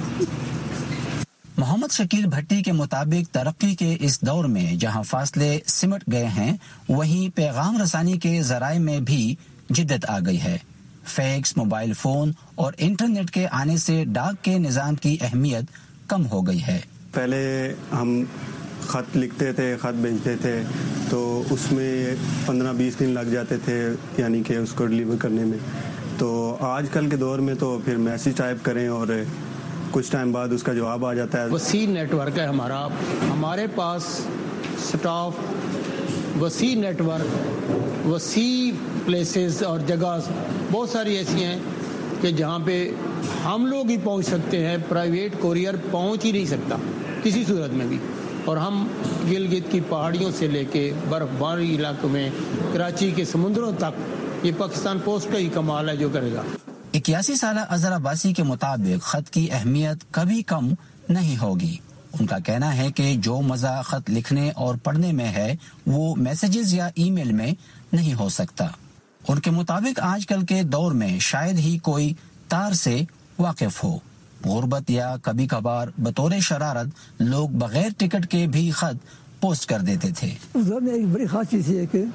मोहम्मद शकील भट्टी के मुताबिक तरक्की के इस दौर में जहां फासले सिमट गए हैं, वहीं पैगाम रसानी के जराए में भी जिद्दत आ गई है। फैक्स, मोबाइल फोन और इंटरनेट के आने से डाक के निजाम की अहमियत कम हो गई है। पहले हम खत लिखते थे, खत भेजते थे, तो उसमें 15-20 दिन लग जाते थे, यानी कि उसको डिलीवर करने में। तो आजकल के दौर में तो फिर मैसेज टाइप करें और कुछ टाइम बाद उसका जवाब आ जाता है। वसी नेटवर्क है हमारा, हमारे पास स्टाफ, वसी नेटवर्क, वसी प्लेसेस और जगह बहुत सारी ऐसी हैं कि जहाँ पे हम लोग ही पहुँच सकते हैं, प्राइवेट कोरियर पहुँच ही नहीं सकता किसी सूरत में भी। और हम गिलगित की पहाड़ियों से लेके बर्फबारी इलाकों में कराची के समुद्रों तक, ये पाकिस्तान पोस्ट का ही कमाल है जो करेगा। 81 साल अजहर अब्बासी के मुताबिक खत की अहमियत कभी कम नहीं होगी। उनका कहना है कि जो मजा खत लिखने और पढ़ने में है, वो मैसेजेस या ईमेल में नहीं हो सकता। उनके मुताबिक आजकल के दौर में शायद ही कोई तार से वाकिफ हो। गुर्बत या कभी कभार बतौर शरारत लोग बगैर टिकट के भी खत पोस्ट कर देते थे। एक बड़ी खास चीज है कि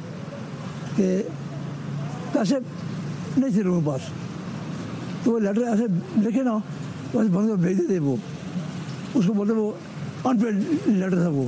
पैसे नहीं थे लोगों के पास, तो वो लेटर ऐसे लिखे ना, बस बंद कर भेज देते। वो उसको बोलते वो अनपेड लेटर था। वो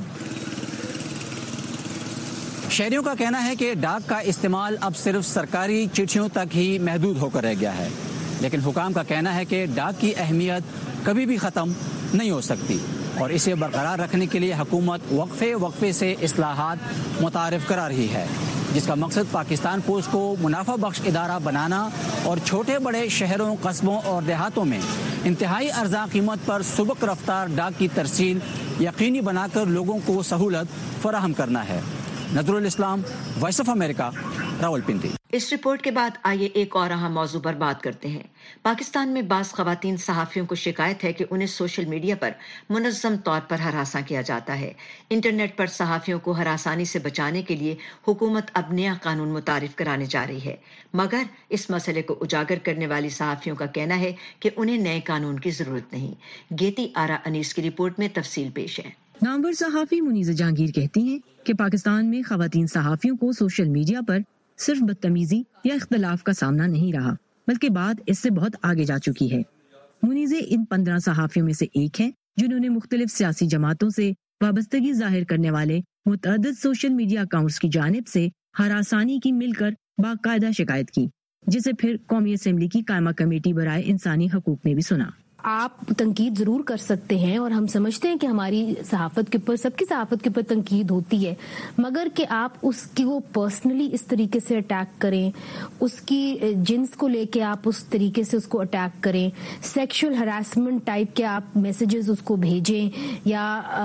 शहरियों का कहना है कि डाक का इस्तेमाल अब सिर्फ सरकारी चिट्ठियों तक ही महदूद होकर रह गया है, लेकिन हुकाम का कहना है कि डाक की अहमियत कभी भी ख़त्म नहीं हो सकती और इसे बरकरार रखने के लिए हुकूमत वक्फे से इस्लाहात मुतारिफ करा रही है, जिसका मकसद पाकिस्तान पोस्ट को मुनाफा बख्श इदारा बनाना और छोटे बड़े शहरों, कस्बों और देहातों में انتہائی ارزاں قیمت پر سبک رفتار ڈاک کی ترسیل یقینی بنا کر لوگوں کو سہولت فراہم کرنا ہے۔ Nazar ul Islam, voice of America, Rawalpindi. اس رپورٹ کے بعد آئیے ایک اور اہم موضوع پر بات کرتے ہیں۔ پاکستان میں بعض خواتین صحافیوں کو شکایت ہے کہ انہیں سوشل میڈیا پر منظم طور پر ہراساں کیا جاتا ہے۔ انٹرنیٹ پر صحافیوں کو ہراسانی سے بچانے کے لیے حکومت اب نیا قانون متعارف کرانے جا رہی ہے، مگر اس مسئلے کو اجاگر کرنے والی صحافیوں کا کہنا ہے کہ انہیں نئے قانون کی ضرورت نہیں۔ گیتی آرا انیس کی رپورٹ میں تفصیل پیش ہے۔ نامور صحافی منیزہ جہانگیر کہتی ہیں کہ پاکستان میں خواتین صحافیوں کو سوشل میڈیا پر صرف بدتمیزی یا اختلاف کا سامنا نہیں رہا، بلکہ بات اس سے بہت آگے جا چکی ہے۔ منیزہ ان 15 صحافیوں میں سے ایک ہیں جنہوں نے مختلف سیاسی جماعتوں سے وابستگی ظاہر کرنے والے متعدد سوشل میڈیا اکاؤنٹس کی جانب سے ہراسانی کی مل کر باقاعدہ شکایت کی، جسے پھر قومی اسمبلی کی قائمہ کمیٹی برائے انسانی حقوق نے بھی سنا۔ آپ تنقید ضرور کر سکتے ہیں اور ہم سمجھتے ہیں کہ ہماری صحافت کے اوپر، سب کی صحافت کے اوپر تنقید ہوتی ہے، مگر کہ آپ اس کی وہ پرسنلی اس طریقے سے اٹیک کریں، اس کی جنس کو لے کے آپ اس طریقے سے اس کو اٹیک کریں، سیکشل ہراسمنٹ ٹائپ کے آپ میسیجز اس کو بھیجیں، یا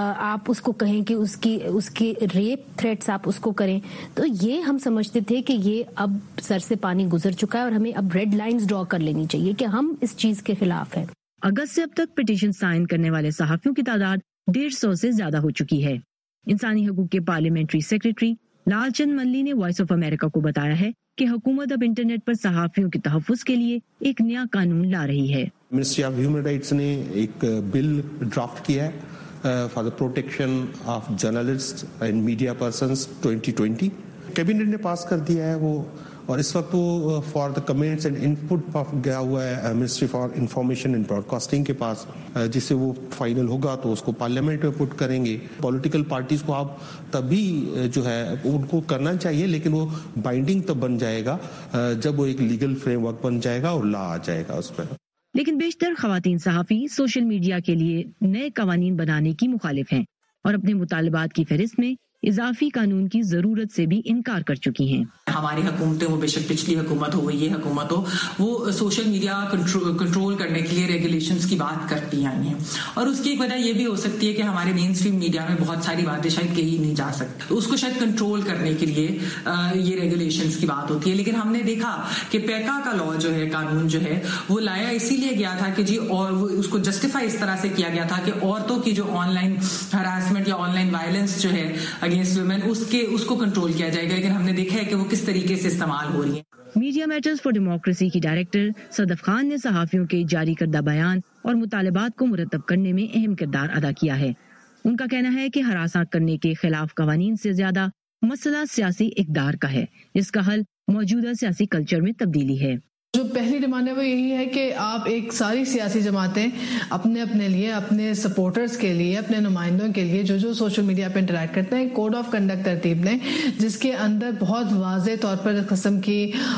آپ اس کو کہیں کہ اس کی ریپ تھریٹس آپ اس کو کریں، تو یہ ہم سمجھتے تھے کہ یہ اب سر سے پانی گزر چکا ہے اور ہمیں اب ریڈ لائنز ڈرا کر لینی چاہیے کہ ہم اس چیز کے خلاف ہیں۔ اگست سے اب تک پٹیشن سائن کرنے والے صحافیوں کی تعداد 150 سے زیادہ ہو چکی ہے۔ انسانی حقوق کے پارلیمنٹری سیکریٹری لال چند ملی نے وائس آف امریکہ کو بتایا ہے کہ حکومت اب انٹرنیٹ پر صحافیوں کے تحفظ کے لیے ایک نیا قانون لا رہی ہے۔ منسٹری آف ہیومن رائٹس نے ایک بل ڈرافٹ کیا ہے for the protection of journalist and media persons 2020، cabinet نے پاس کر دیا ہے وہ، اور اس وقت وہ for the comments and input گیا ہوا ہے ministry for information and broadcasting کے پاس، جس سے وہ فائنل ہوگا تو اس کو پارلیمنٹ میں پٹ کریں گے۔ پولیٹیکل پارٹیز کو آپ تبھی جو ہے ان کو کرنا چاہیے، لیکن وہ بائنڈنگ تب بن جائے گا جب وہ ایک لیگل فریم ورک بن جائے گا اور لا آ جائے گا اس پر۔ لیکن بیشتر خواتین صحافی سوشل میڈیا کے لیے نئے قوانین بنانے کی مخالف ہیں اور اپنے مطالبات کی فہرست میں اضافی قانون کی ضرورت سے بھی انکار کر چکی ہیں۔ ہماری حکومتیں، وہ بے شک پچھلی حکومت ہو، یہ حکومت ہو، وہ سوشل میڈیا کنٹرول کرنے کے لیے ریگولیشنز کی بات کرتی آئی ہیں، اور اس کی ایک وجہ یہ بھی ہو سکتی ہے کہ ہمارے مین اسٹریم میڈیا میں بہت ساری باتیں شاید کہی نہیں جا سکتی، اس کو شاید کنٹرول کرنے کے لیے یہ ریگولیشنز کی بات ہوتی ہے۔ لیکن ہم نے دیکھا کہ پیکا کا لا جو ہے، قانون جو ہے، وہ لایا اسی لیے گیا تھا کہ اور وہ اس کو جسٹیفائی اس طرح سے کیا گیا تھا کہ عورتوں کی جو آن لائن ہراسمنٹ یا آن لائن وائلنس جو ہے اگینسٹ ویمن، اس کو کنٹرول کیا جائے گا، لیکن ہم نے دیکھا ہے کہ وہ کس طریقے سے استعمال ہو رہی ہے۔ میڈیا میٹرز فار ڈیموکریسی کی ڈائریکٹر صدف خان نے صحافیوں کے جاری کردہ بیان اور مطالبات کو مرتب کرنے میں اہم کردار ادا کیا ہے۔ ان کا کہنا ہے کہ ہراساں کرنے کے خلاف قوانین سے زیادہ مسئلہ سیاسی اقدار کا ہے، جس کا حل موجودہ سیاسی کلچر میں تبدیلی ہے۔ جو پہلی ڈیمانڈ ہے وہ یہی ہے کہ آپ ایک ساری سیاسی جماعتیں اپنے لیے، اپنے سپورٹرز کے لیے، اپنے نمائندوں کے لیے جو سوشل میڈیا پہ انٹریکٹ کرتے ہیں، کوڈ آف کنڈکٹ ترتیب لیں، جس کے اندر بہت واضح طور پر اس قسم کی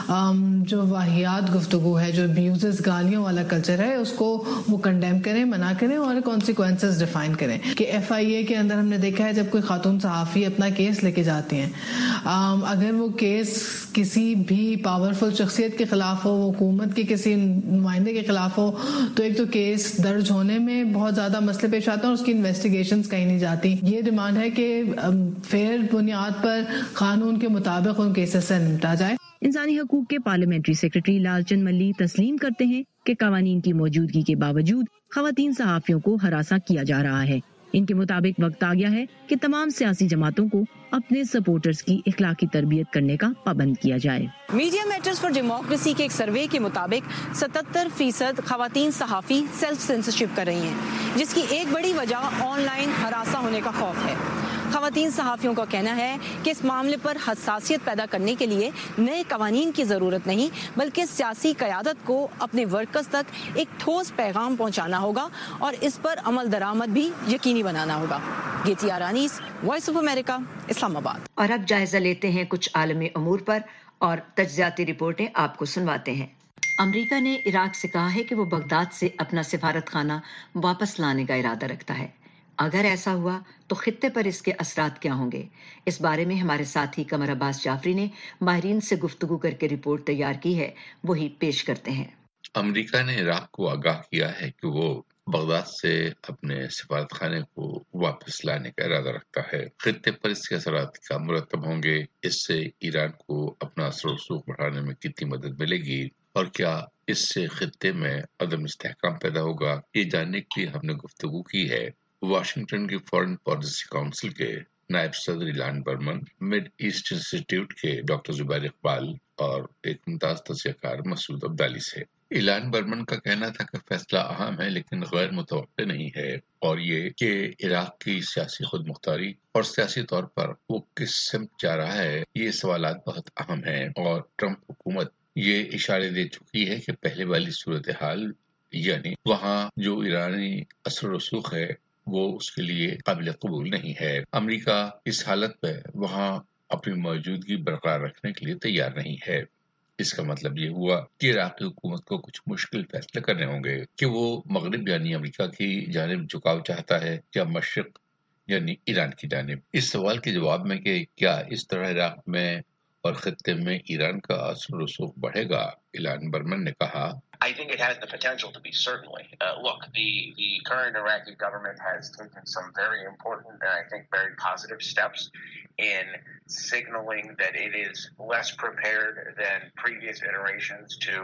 جو واہیات گفتگو ہے، جو ابیوزز، گالیوں والا کلچر ہے، اس کو وہ کنڈیم کریں، منع کریں اور کانسیکوینسز ڈیفائن کریں۔ کہ FIA کے اندر ہم نے دیکھا ہے جب کوئی خاتون صحافی اپنا کیس لے کے جاتی ہیں، اگر وہ کیس کسی بھی پاورفل شخصیت کے خلاف ہو، حکومت کے کسی نمائندے کے خلاف ہو، تو ایک تو کیس درج ہونے میں بہت زیادہ مسئلے پیش آتے ہیں اور اس کی انویسٹیگیشنز کہیں نہیں جاتی۔ یہ ڈیمانڈ ہے کہ فیئر بنیاد پر قانون کے مطابق ان کیسز سے نمٹا جائے۔ انسانی حقوق کے پارلیمنٹری سیکریٹری لال چند ملی تسلیم کرتے ہیں کہ قوانین کی موجودگی کے باوجود خواتین صحافیوں کو ہراساں کیا جا رہا ہے۔ ان کے مطابق وقت آ گیا ہے کہ تمام سیاسی جماعتوں کو اپنے سپورٹرز کی اخلاقی تربیت کرنے کا پابند کیا جائے۔ میڈیا میٹرز فار ڈیموکریسی کے ایک سروے کے مطابق 77% خواتین صحافی سیلف سینسرشپ کر رہی ہیں، جس کی ایک بڑی وجہ آن لائن ہراساں ہونے کا خوف ہے۔ خواتین صحافیوں کا کہنا ہے کہ اس معاملے پر حساسیت پیدا کرنے کے لیے نئے قوانین کی ضرورت نہیں، بلکہ سیاسی قیادت کو اپنے ورکرز تک ایک ٹھوس پیغام پہنچانا ہوگا اور اس پر عمل درآمد بھی یقینی بنانا ہوگا۔ گیتی آرانیس، وائس آف امریکہ، اسلام آباد۔ اور اب جائزہ لیتے ہیں کچھ عالمی امور پر اور تجزیاتی رپورٹیں آپ کو سنواتے ہیں۔ امریکہ نے عراق سے کہا ہے کہ وہ بغداد سے اپنا سفارت خانہ واپس لانے کا ارادہ رکھتا ہے۔ اگر ایسا ہوا تو خطے پر اس کے اثرات کیا ہوں گے؟ اس بارے میں ہمارے ساتھی قمر عباس جعفری نے ماہرین سے گفتگو کر کے رپورٹ تیار کی ہے، وہی پیش کرتے ہیں۔ امریکہ نے عراق کو آگاہ کیا ہے کہ وہ بغداد سے اپنے سفارت خانے کو واپس لانے کا ارادہ رکھتا ہے۔ خطے پر اس کے اثرات کیا مرتب ہوں گے؟ اس سے ایران کو اپنا اثر و رسوخ بڑھانے میں کتنی مدد ملے گی اور کیا اس سے خطے میں عدم استحکام پیدا ہوگا؟ یہ جاننے کے لیے ہم نے گفتگو کی ہے واشنگٹن کی فارن پالیسی کونسل کے نائب صدر Ilan Berman, mid east institute کے ڈاکٹر زبیر اقبال اور ایک ممتاز تجزیہ کار مسعود عبدالی سے۔ ایلان برمن کا کہنا تھا کہ فیصلہ اہم ہے لیکن غیر متوقع نہیں ہے، اور یہ کہ عراق کی سیاسی خود مختاری اور سیاسی طور پر وہ کس سمت جا رہا ہے، یہ سوالات بہت اہم ہیں، اور ٹرمپ حکومت یہ اشارے دے چکی ہے کہ پہلے والی صورتحال یعنی وہاں جو ایرانی اثر و رسوخ ہے وہ اس کے لیے قابل قبول نہیں ہے۔ امریکہ اس حالت میں وہاں اپنی موجودگی برقرار رکھنے کے لیے تیار نہیں ہے۔ اس کا مطلب یہ ہوا کہ عراقی حکومت کو کچھ مشکل فیصلے کرنے ہوں گے کہ وہ مغرب یعنی امریکہ کی جانب جھکاؤ چاہتا ہے یا مشرق یعنی ایران کی جانب۔ اس سوال کے جواب میں کہ کیا اس طرح عراق میں اور خطے میں ایران کا اثر و رسوخ بڑھے گا، ایلان برمن نے کہا I think it has the potential to be, certainly. Look, the current Iraqi government has taken some very important and I think very positive steps in signaling that it is less prepared than previous iterations to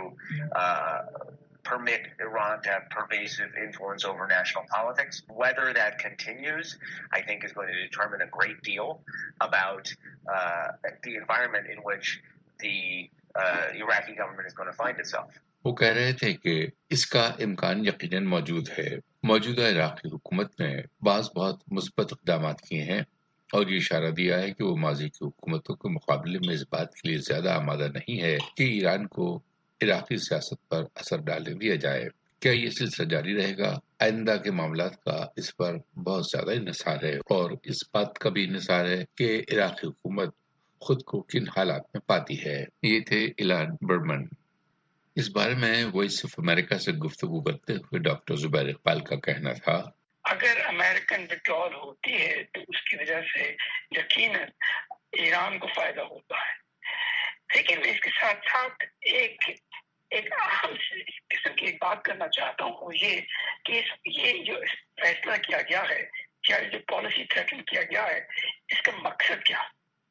permit Iran to have pervasive influence over national politics. Whether that continues, I think, is going to determine a great deal about the environment in which the Iraqi government is going to find itself. وہ کہہ رہے تھے کہ اس کا امکان یقیناً موجود ہے۔ موجودہ عراقی حکومت نے بہت مثبت اقدامات کیے ہیں اور یہ اشارہ دیا ہے کہ وہ ماضی کی حکومتوں کے مقابلے میں اس بات کے لیے زیادہ آمادہ نہیں ہے کہ ایران کو عراقی سیاست پر اثر ڈالنے دیا جائے۔ کیا یہ سلسلہ جاری رہے گا؟ آئندہ کے معاملات کا اس پر بہت زیادہ انحصار ہے، اور اس بات کا بھی انحصار ہے کہ عراقی حکومت خود کو کن حالات میں پاتی ہے۔ یہ تھے ایلان برمن۔ اس بارے میں وائس آف امریکہ سے گفتگو کرتے ہوئے ڈاکٹر زبیر اقبال کا کہنا تھا اگر امریکن وڈرال ہوتی ہے تو اس کی وجہ سے یقیناً ایران کو فائدہ ہوتا ہے، لیکن میں اس کے ساتھ ساتھ ایک اہم قسم کی ایک بات کرنا چاہتا ہوں، یہ کہ یہ جو فیصلہ کیا گیا ہے یا جو پالیسی تھریٹن کیا گیا ہے، اس کا مقصد کیا؟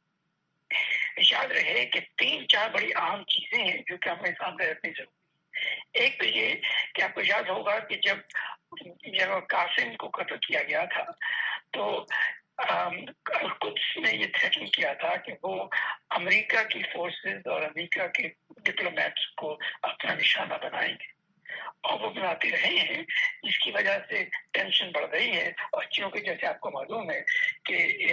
یاد رہے کہ 3-4 بڑی اہم چیزیں ہیں جو کہ ہمیں سامنے رکھنی ضروری۔ ایک تو یہ کہ آپ کو یاد ہوگا کہ جب قاسم کو قتل کیا گیا تھا تو قدس نے یہ تھریٹن کیا تھا کہ وہ امریکہ کی فورسز اور امریکہ کے ڈپلومیٹس کو اپنا نشانہ بنائیں گے، اور وہ بناتے رہے ہیں، جس کی وجہ سے ٹینشن بڑھ رہی ہے، اور چونکہ جیسے آپ کو معلوم ہے کہ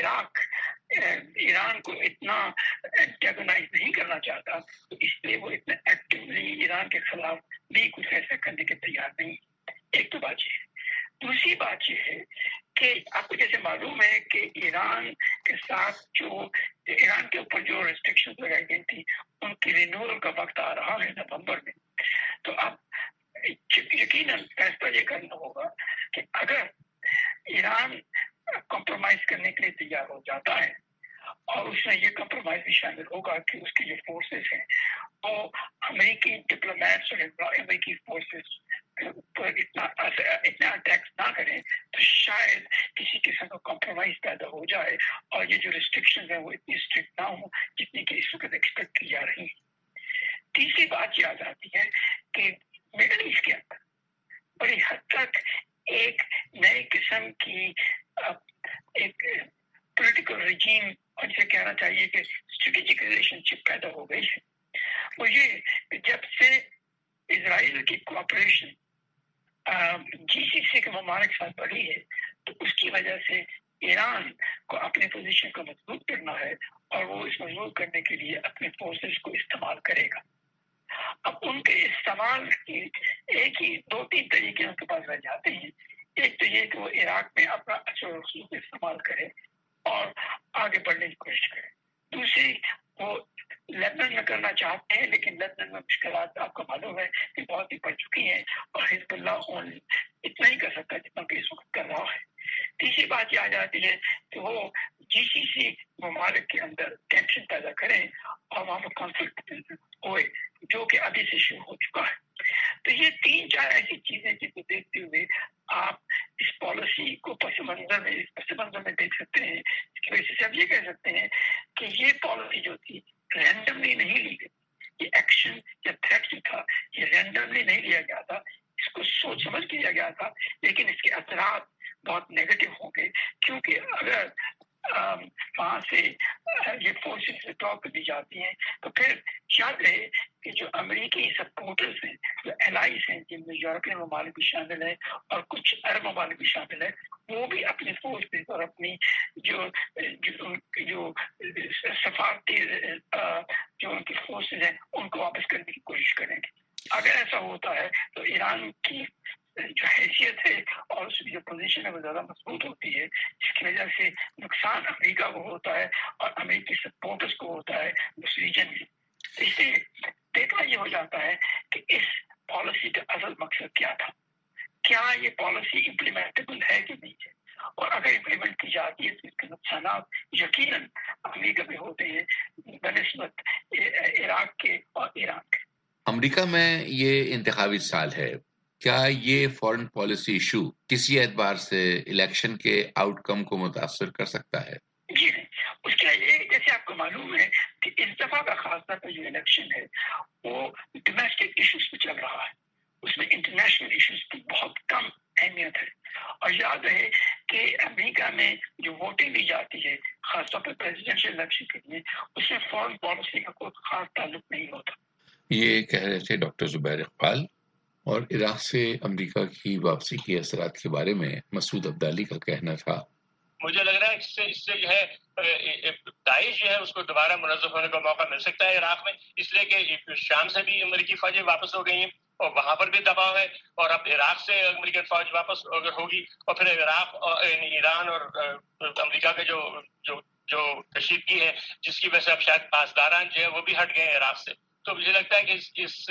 ایران کو اتنا انٹیگونائز نہیں کرنا چاہتا، تو اس لیے وہ اتنا ایکٹیولی ایران کے خلاف بھی کچھ ایسا کرنے کے تیار نہیں۔ ایک تو بات یہ ہے۔ دوسری بات یہ ہے کہ آپ کو جیسے معلوم ہے کہ ایران کے ساتھ ایران کے اوپر جو ریسٹرکشن لگائی گئی تھی ان کی رینیول کا وقت آ رہا ہے نومبر میں، تو اب یقیناً فیصلہ یہ کرنا ہوگا کہ اگر ایران کمپرومائز کرنے کے لیے تیار ہو جاتا ہے، اور اس میں یہ کمپرومائز بھی شامل ہوگا کہ اس کی جو فورسز ہیں وہ امریکی ڈپلومیٹس اور امریکی فورسز پر اتنا اٹیکس نہ کریں، تو شاید کسی قسم کا کمپرومائز پیدا ہو جائے اور یہ جو ریسٹرکشنز ہیں وہ اتنی اسٹرکٹ نہ ہوں جتنی کہ اس وقت ایکسپیکٹ کی جا رہی ہے۔ تیسری بات یاد آتی ہے کہ مڈل ایسٹ کے اندر بڑی حد تک ایک نئے قسم کی ایک پولیٹیکل ریجیم، اور جسے کہنا چاہیے کہ اسٹریٹجک ریلیشن شپ پیدا ہو گئی ہے۔ وہ یہ کہ جب سے اسرائیل کی کوآپریشن GCC کے ممالک ساتھ بڑھی ہے، تو اس کی وجہ سے ایران کو اپنے پوزیشن کو مضبوط کرنا ہے، اور وہ اس مضبوط کرنے کے لیے اپنے فورسز کو استعمال کرے گا۔ اب ان کے استعمال کی ایک ہی 2-3 طریقے ان کے پاس رہ جاتے ہیں۔ ایک تو یہ کہ وہ عراق میں اپنا اثر و رسوخ استعمال کرے اور آگے بڑھنے کی کوشش کرے۔ دوسری، وہ لبنان میں کرنا چاہتے ہیں، لیکن لبنان میں مشکلات آپ کو معلوم ہے کہ بہت ہی بڑھ چکی ہیں، اور حزب اللہ اتنا ہی کر سکتا جتنا کہ اس وقت کر رہا ہے۔ تیسری بات یہ آ جاتی ہے کہ وہ GCC ممالک کے اندر ٹینشن پیدا کریں اور وہاں پر کانفلکٹ ہوئے، جو کہ ابھی سے شروع ہو چکا ہے۔ تو یہ 3-4 ایسی چیزیں جن کو دیکھتے ہوئے آپ اس پالیسی کو پس منظر میں دیکھ سکتے ہیں. اس کی وجہ سے آپ یہ کہہ سکتے ہیں کہ یہ پالیسی جو تھی رینڈملی نہیں لی گئی. یہ ایکشن یا تھریٹ جو تھا یہ رینڈملی نہیں لیا گیا تھا, اس کو سوچ سمجھ کے لیا گیا تھا, لیکن اس کے اثرات بہت نیگیٹو ہوں گے, کیونکہ اگر وہاں سے یہ فورسز وڈرا کر دی جاتی ہیں تو پھر یاد رہے کہ جو امریکی سپورٹرز ہیں, جو الائز ہیں, جن میں یورپین ممالک بھی شامل ہیں اور کچھ عرب ممالک بھی شامل ہیں, وہ بھی اپنے فورسز اور اپنی جو سفارتی جو ان کی فورسز ہیں ان کو واپس کرنے کی کوشش کریں گے. اگر ایسا ہوتا ہے تو ایران کی جو حیثیت ہے اور اس کی جو پوزیشن ہے وہ زیادہ مضبوط ہوتی ہے, جس کی وجہ سے نقصان امریکہ کو ہوتا ہے اور امریکی سپورٹرز کو ہوتا ہے اس ریجن میں. اس لیے دیکھنا یہ ہو جاتا ہے کہ اس پالیسی کا اصل مقصد کیا تھا, کیا یہ پالیسی امپلیمنٹیبل ہے کہ نہیں ہے, اور اگر امپلیمنٹ کی جاتی ہے تو اس کے نقصانات یقیناً امریکہ میں ہوتے ہیں بنسبت عراق کے اور ایران کے. امریکہ میں یہ انتخابی سال ہے, کیا یہ فارن پالیسی ایشو کسی اعتبار سے الیکشن کے آؤٹ کم کو متاثر کر سکتا ہے؟ جی نہیں, اس کے لیے جیسے آپ کو معلوم ہے کہ اس دفعہ کا خاص طور پر جو الیکشن ہے وہ ڈومیسٹک ایشوز پہ چل رہا ہے, اس میں انٹرنیشنل ایشوز کی بہت کم اہمیت ہے. اور یاد رہے کہ امریکہ میں جو ووٹنگ دی جاتی ہے خاص طور پر پریزیڈنشل الیکشن کے لیے, اس میں فارن پالیسی کا کوئی خاص تعلق نہیں ہوتا. یہ کہہ رہے تھے ڈاکٹر زبیر اقبال. اور عراق سے امریکہ کی واپسی کے اثرات کے بارے میں مسعود عبدالی کا کہنا تھا, مجھے لگ رہا ہے اس سے جو ہے داعش جو ہے اس کو دوبارہ منظم ہونے کا موقع مل سکتا ہے عراق میں, اس لیے کہ شام سے بھی امریکی فوجیں واپس ہو گئی ہیں اور وہاں پر بھی دباؤ ہے, اور اب عراق سے امریکی فوج واپس ہوگی اور پھر عراق ایران اور امریکہ کے جو کشیدگی ہے جس کی وجہ سے اب شاید پاسداران جو ہے وہ بھی ہٹ گئے ہیں عراق سے. تو مجھے لگتا ہے کہ اس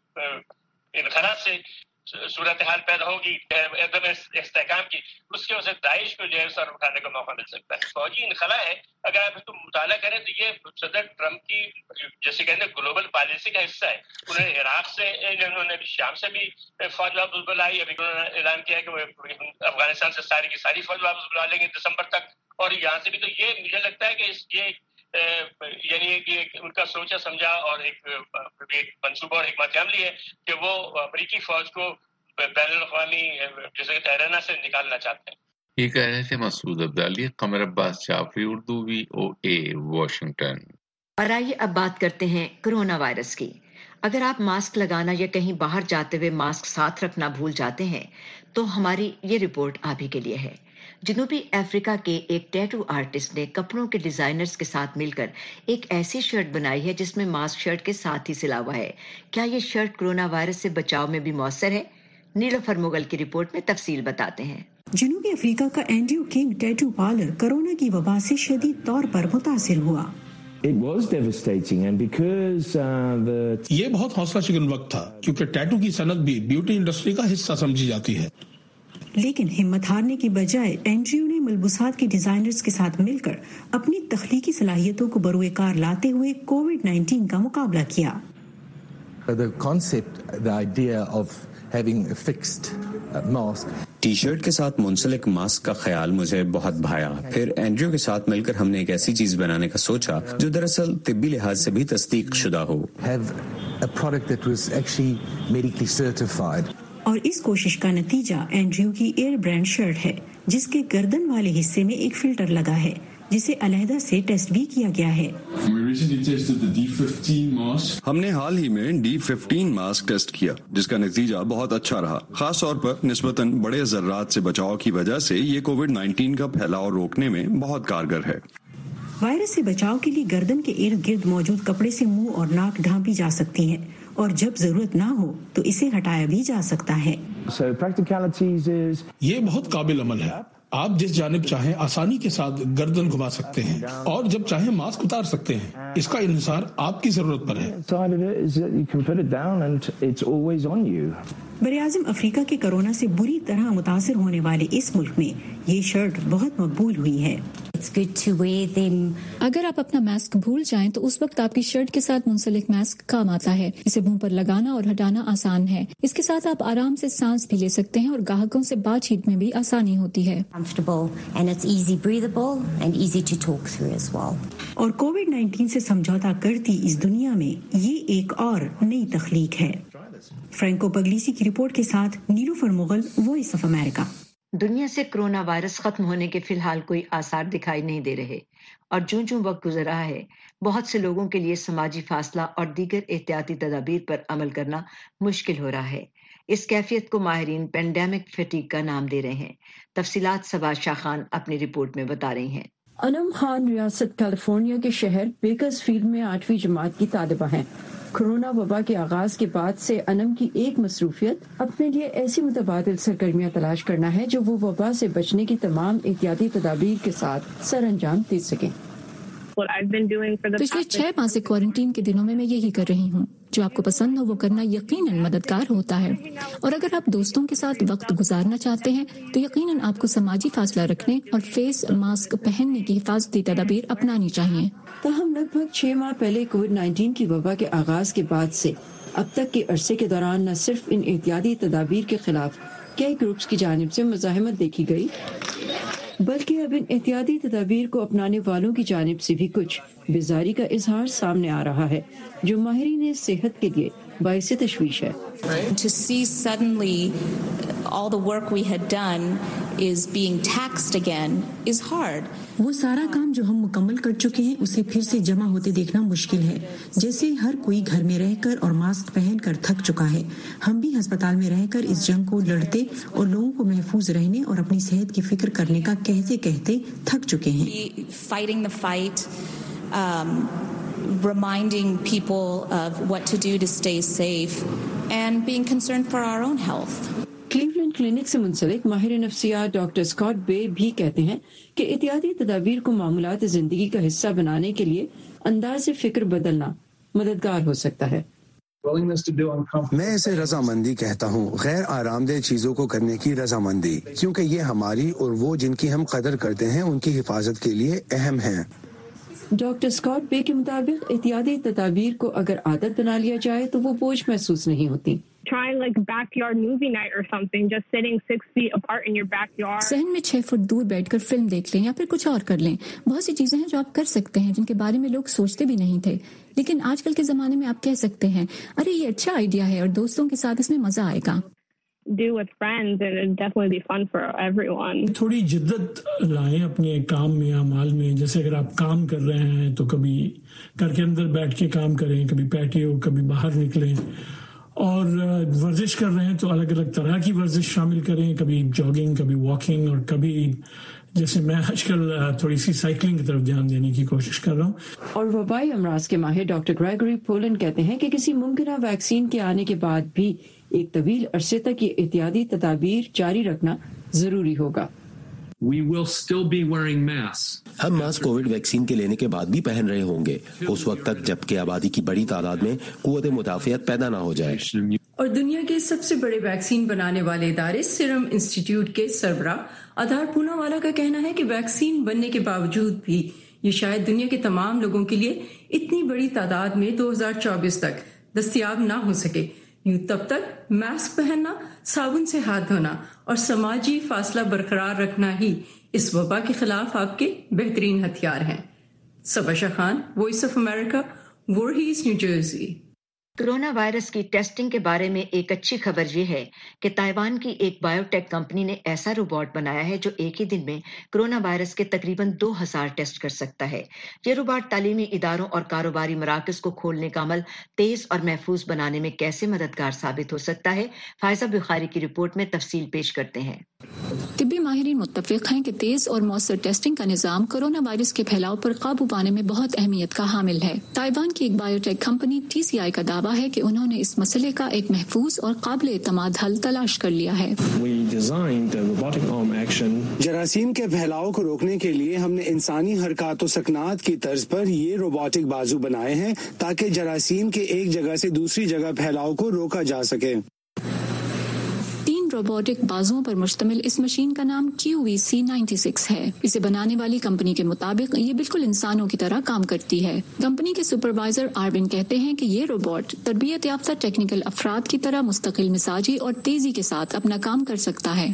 انخلا سے صورتحال پیدا ہوگی عدم استحکام کی, اس کی وجہ سے داعش کو جو ہے سر اٹھانے کا موقع مل سکتا ہے. فوجی انخلا ہے, اگر آپ اس کو مطالعہ کریں تو یہ صدر ٹرمپ کی جیسے کہتے ہیں گلوبل پالیسی کا حصہ ہے. انہوں نے عراق سے, انہوں نے شام سے بھی فوج واپس بلائی, ابھی انہوں نے اعلان کیا کہ وہ افغانستان سے ساری کی ساری فوج واپس بلا لیں گے دسمبر تک, اور یہاں سے بھی. تو یہ مجھے لگتا ہے کہ یہ یعنی کہ ان کا سوچا سمجھا اور ایک منصوبہ اور حکمت عملی ہے کہ وہ امریکی فوج کو بین الاقوامی جیسے تہرانہ سے نکالنا چاہتے ہیں. یہ کہہ رہے تھے مسعود عبدالی. Qamar Abbas Jafri, Urdu VOA Washington. اور آئیے اب بات کرتے ہیں کرونا وائرس کی. اگر آپ ماسک لگانا یا کہیں باہر جاتے ہوئے ماسک ساتھ رکھنا بھول جاتے ہیں تو ہماری یہ رپورٹ آپ ہی کے لیے ہے. جنوبی افریقہ کے ایک ٹیٹو آرٹسٹ نے کپڑوں کے ڈیزائنرز کے ساتھ مل کر ایک ایسی شرٹ بنائی ہے جس میں ماسک شرٹ کے ساتھ ہی سلا ہوا ہے. کیا یہ شرٹ کرونا وائرس سے بچاؤ میں بھی مؤثر ہے؟ نیلوفر مغل کی رپورٹ میں تفصیل بتاتے ہیں. جنوبی افریقہ کا Andrew King tattoo parlour corona کی وبا سے شدید طور پر متاثر ہوا. یہ بہت حوصلہ شکن وقت تھا کیونکہ ٹیٹو کی صنعت بھی بیوٹی انڈسٹری کا حصہ سمجھی جاتی ہے. لیکن ہمت ہارنے کی بجائے اینڈریو نے ملبوسات کے ڈیزائنرز کے ساتھ مل کر اپنی تخلیقی صلاحیتوں کو بروئے کار لاتے ہوئے کووڈ-19 کا مقابلہ کیا. ٹی شرٹ کے ساتھ منسلک ماسک کا خیال مجھے بہت بھایا. پھر اینڈریو کے ساتھ مل کر ہم نے ایک ایسی چیز بنانے کا سوچا جو دراصل طبی لحاظ سے بھی تصدیق شدہ ہو. اور اس کوشش کا نتیجہ اینڈریو کی ایئر برانڈ شرٹ ہے جس کے گردن والے حصے میں ایک فلٹر لگا ہے جسے علیحدہ سے ٹیسٹ بھی کیا گیا ہے. ہم نے حال ہی میں D15 ماسک ٹیسٹ کیا جس کا نتیجہ بہت اچھا رہا. خاص طور پر نسبتاً بڑے ذرات سے بچاؤ کی وجہ سے یہ کووڈ-19 کا پھیلاؤ روکنے میں بہت کارگر ہے. وائرس سے بچاؤ کے لیے گردن کے ارد گرد موجود کپڑے سے منہ اور ناک ڈھانپی جا سکتی ہیں اور جب ضرورت نہ ہو تو اسے ہٹایا بھی جا سکتا ہے. یہ بہت قابل عمل ہے. آپ جس جانب چاہیں آسانی کے ساتھ گردن گھما سکتے ہیں اور جب چاہیں ماسک اتار سکتے ہیں. اس کا انحصار آپ کی ضرورت پر ہے. बरआज़म अफ्रीका के कोरोना से बुरी तरह मुतासिर होने वाले इस मुल्क में ये शर्ट बहुत मकबूल हुई है। अगर आप अपना मास्क भूल जाएं तो उस वक्त आपकी शर्ट के साथ मुंसलिक मास्क काम आता है। इसे मुंह पर लगाना और हटाना आसान है। इसके साथ आप आराम से सांस भी ले सकते हैं और ग्राहकों से बातचीत में भी आसानी होती है। और कोविड-19 से समझौता करती इस दुनिया में ये एक और नई तख्लीक है। फ्रैंको पगलीसी की रिपोर्ट के साथ Nilufar Mughal, voice of America. दुनिया से कोरोना वायरस खत्म होने के फिलहाल कोई आसार दिखाई नहीं दे रहे और जो वक्त गुजर रहा है बहुत से लोगों के लिए समाजी फासला और दीगर एहतियाती तदाबीर पर अमल करना मुश्किल हो रहा है। इस कैफियत को माहिरीन पेंडेमिक फटीग का नाम दे रहे हैं। तफसीलात सबाज शाह खान अपनी रिपोर्ट में बता रही हैं। अनम खान रियासत कैलिफोर्निया के शहर बेकर्सफील्ड में 8वीं जमात की तालिबा हैं। कोरोना वबा के आगाज के बाद से अनम की एक मसरूफियत अपने लिए ऐसी मुतबादिल सरगर्मियां तलाश करना है जो वो वबा से बचने की तमाम एहतियाती तदाबीर के साथ सर अंजाम दे सकें। पिछले 6 माह से क्वारंटीन के दिनों में मैं यही कर रही हूँ। जो आपको पसंद हो वो करना यकीनन मददगार होता है और अगर आप दोस्तों के साथ वक्त गुजारना चाहते हैं तो यकीनन आपको समाजी फासला रखने और फेस मास्क पहनने की हिफाजती तदाबीर अपनानी चाहिए। ताहम लगभग 6 माह पहले कोविड-19 की वबा के आगाज के बाद से अब तक के अरसे के दौरान न सिर्फ इन एहतियाती तदाबीर के खिलाफ कई ग्रुप्स की जानिब से मुजाहिमत देखी गई बल्कि अब इन एहतियाती तदाबीर को अपनाने वालों की जानिब से भी कुछ बेजारी का इजहार सामने आ रहा है जो माहिरीन सेहत के लिए बाइस तशवीश है। To see suddenly all the work we had done is being taxed again is hard. वो सारा काम जो हम मुकम्मल कर चुके हैं उसे फिर से जमा होते देखना मुश्किल है। जैसे हर कोई घर में रहकर और मास्क पहनकर थक चुका है, हम भी अस्पताल में रहकर इस जंग को लड़ते और लोगों को महफूज रहने और अपनी सेहत की फिक्र करने का कहते कहते थक चुके हैं। Fighting the fight, reminding people of what to do to stay safe and being concerned for our own health. Cleveland clinic से मुंसलिक माहिर नफ्सियात डॉक्टर स्कॉट बे भी कहते हैं कि एहतियाती तदाबीर को मामूलात जिंदगी का हिस्सा बनाने के लिए अंदाज़ फिक्र बदलना मददगार हो सकता है। मैं इसे रजामंदी कहता हूँ, गैर आरामदेह चीजों को करने की रजामंदी, क्योंकि ये हमारी और वो जिनकी हम कदर करते हैं उनकी हिफाजत के लिए अहम है। डॉक्टर स्कॉट बे के मुताबिक एहतियाती तदाबीर को अगर आदत बना लिया जाए तो वो बोझ महसूस नहीं होती। Try like backyard movie night or something, just sitting 6 feet apart in your backyard. सहन में 6 फुट दूर बैठकर फिल्म देख लें या फिर कुछ और कर लें। बहुत सी चीजें हैं जो आप कर सकते हैं जिनके बारे में लोग सोचते भी नहीं थे, लेकिन आजकल के जमाने में आप कह सकते हैं अरे ये अच्छा आइडिया है और दोस्तों के साथ इसमें मजा आएगा। Do with friends and it'll definitely be fun for everyone. थोड़ी जिद्दत लाएं अपने काम में, अमाल में। जैसे अगर आप काम कर रहे हैं तो कभी घर के अंदर बैठ के काम करें, कभी पैटियो, कभी बाहर निकलें, और वर्जिश कर रहे हैं तो अलग अलग तरह की वर्जिश शामिल करें, कभी जॉगिंग, कभी वॉकिंग, और कभी जैसे मैं आजकल थोड़ी सी साइकिलिंग की तरफ ध्यान देने की कोशिश कर रहा हूँ। और वबाई अमराज के माहिर डॉक्टर ग्रेगरी पोलैंड कहते हैं कि किसी मुमकिन वैक्सीन के आने के बाद भी एक तवील अरसे तक ये एहतियाती तदाबीर जारी रखना जरूरी होगा। We will still be wearing masks. हम मास्क कोविड वैक्सीन के लेने के बाद भी पहन रहे होंगे उस वक्त तक जबकि आबादी की बड़ी तादाद में कुव्वत मुदाफियत पैदा ना हो जाए। और दुनिया के सबसे बड़े वैक्सीन बनाने वाले इदारे सीरम इंस्टीट्यूट के सरबराह आधार पूनावाला का कहना है कि वैक्सीन बनने के बावजूद भी ये शायद दुनिया के तमाम लोगों के लिए इतनी बड़ी तादाद में 2024 तक दस्तयाब ना हो सके। यूं तब तक मास्क पहनना, साबुन से हाथ धोना और समाजी फासला बरकरार रखना ही इस वबा के खिलाफ आपके बेहतरीन हथियार हैं। Saba Khan, voice of America, Voorhees, New Jersey. Corona virus की टेस्टिंग के बारे में एक अच्छी खबर ये है कि ताइवान की एक बायोटेक कंपनी ने ऐसा रोबोट बनाया है जो एक ही दिन में कोरोना वायरस के तकरीबन 2000 टेस्ट कर सकता है। ये रोबोट तालीमी इदारों और कारोबारी मराकज को खोलने का अमल तेज और महफूज बनाने में कैसे मददगार साबित हो सकता है, फायजा बुखारी की रिपोर्ट में तफसील पेश करते हैं। तिब्बी माहिरीन मुत्तफिक हैं कि तेज और मौसर टेस्टिंग का निजाम कोरोना वायरस के फैलाव पर काबू पाने में बहुत अहमियत का हामिल है। ताइवान की एक बायोटेक कंपनी TCI का दावा है कि उन्होंने इस मसले का एक महफूज और काबिल एतमाद हल तलाश कर लिया है। जरासीम के फैलाव को रोकने के लिए हमने इंसानी हरकत और सकनात की तर्ज पर ये रोबोटिक बाजू बनाए हैं ताकि जरासीम के एक जगह से दूसरी जगह फैलाव को रोका जा सके। روبوٹک بازوؤں پر مشتمل اس مشین کا نام QVC96 ہے. اسے بنانے والی کمپنی کے مطابق یہ بالکل انسانوں کی طرح کام کرتی ہے. کمپنی کے سپروائزر آربن کہتے ہیں کہ یہ روبوٹ تربیت یافتہ ٹیکنیکل افراد کی طرح مستقل مزاجی اور تیزی کے ساتھ اپنا کام کر سکتا ہے.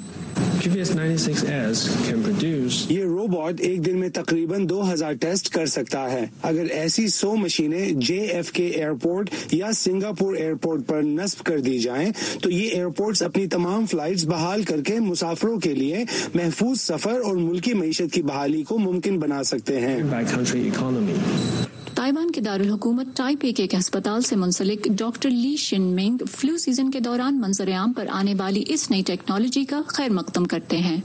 یہ روبوٹ ایک دن میں تقریباً 2000 ٹیسٹ کر سکتا ہے. اگر ایسی 100 مشینیں JFK ایئرپورٹ یا سنگاپور ایئرپورٹ پر نصب کر دی جائیں تو یہ ایئرپورٹس اپنی تمام فلائٹس بحال کر کے مسافروں کے لیے محفوظ سفر اور ملکی معیشت کی بحالی کو ممکن بنا سکتے ہیں. تائیوان کے دارالحکومت تائپے کے ایک ہسپتال سے منسلک ڈاکٹر لی شن مینگ فلو سیزن کے دوران منظر عام پر آنے والی اس نئی ٹیکنالوجی کا خیر مقدم کرتے ہیں.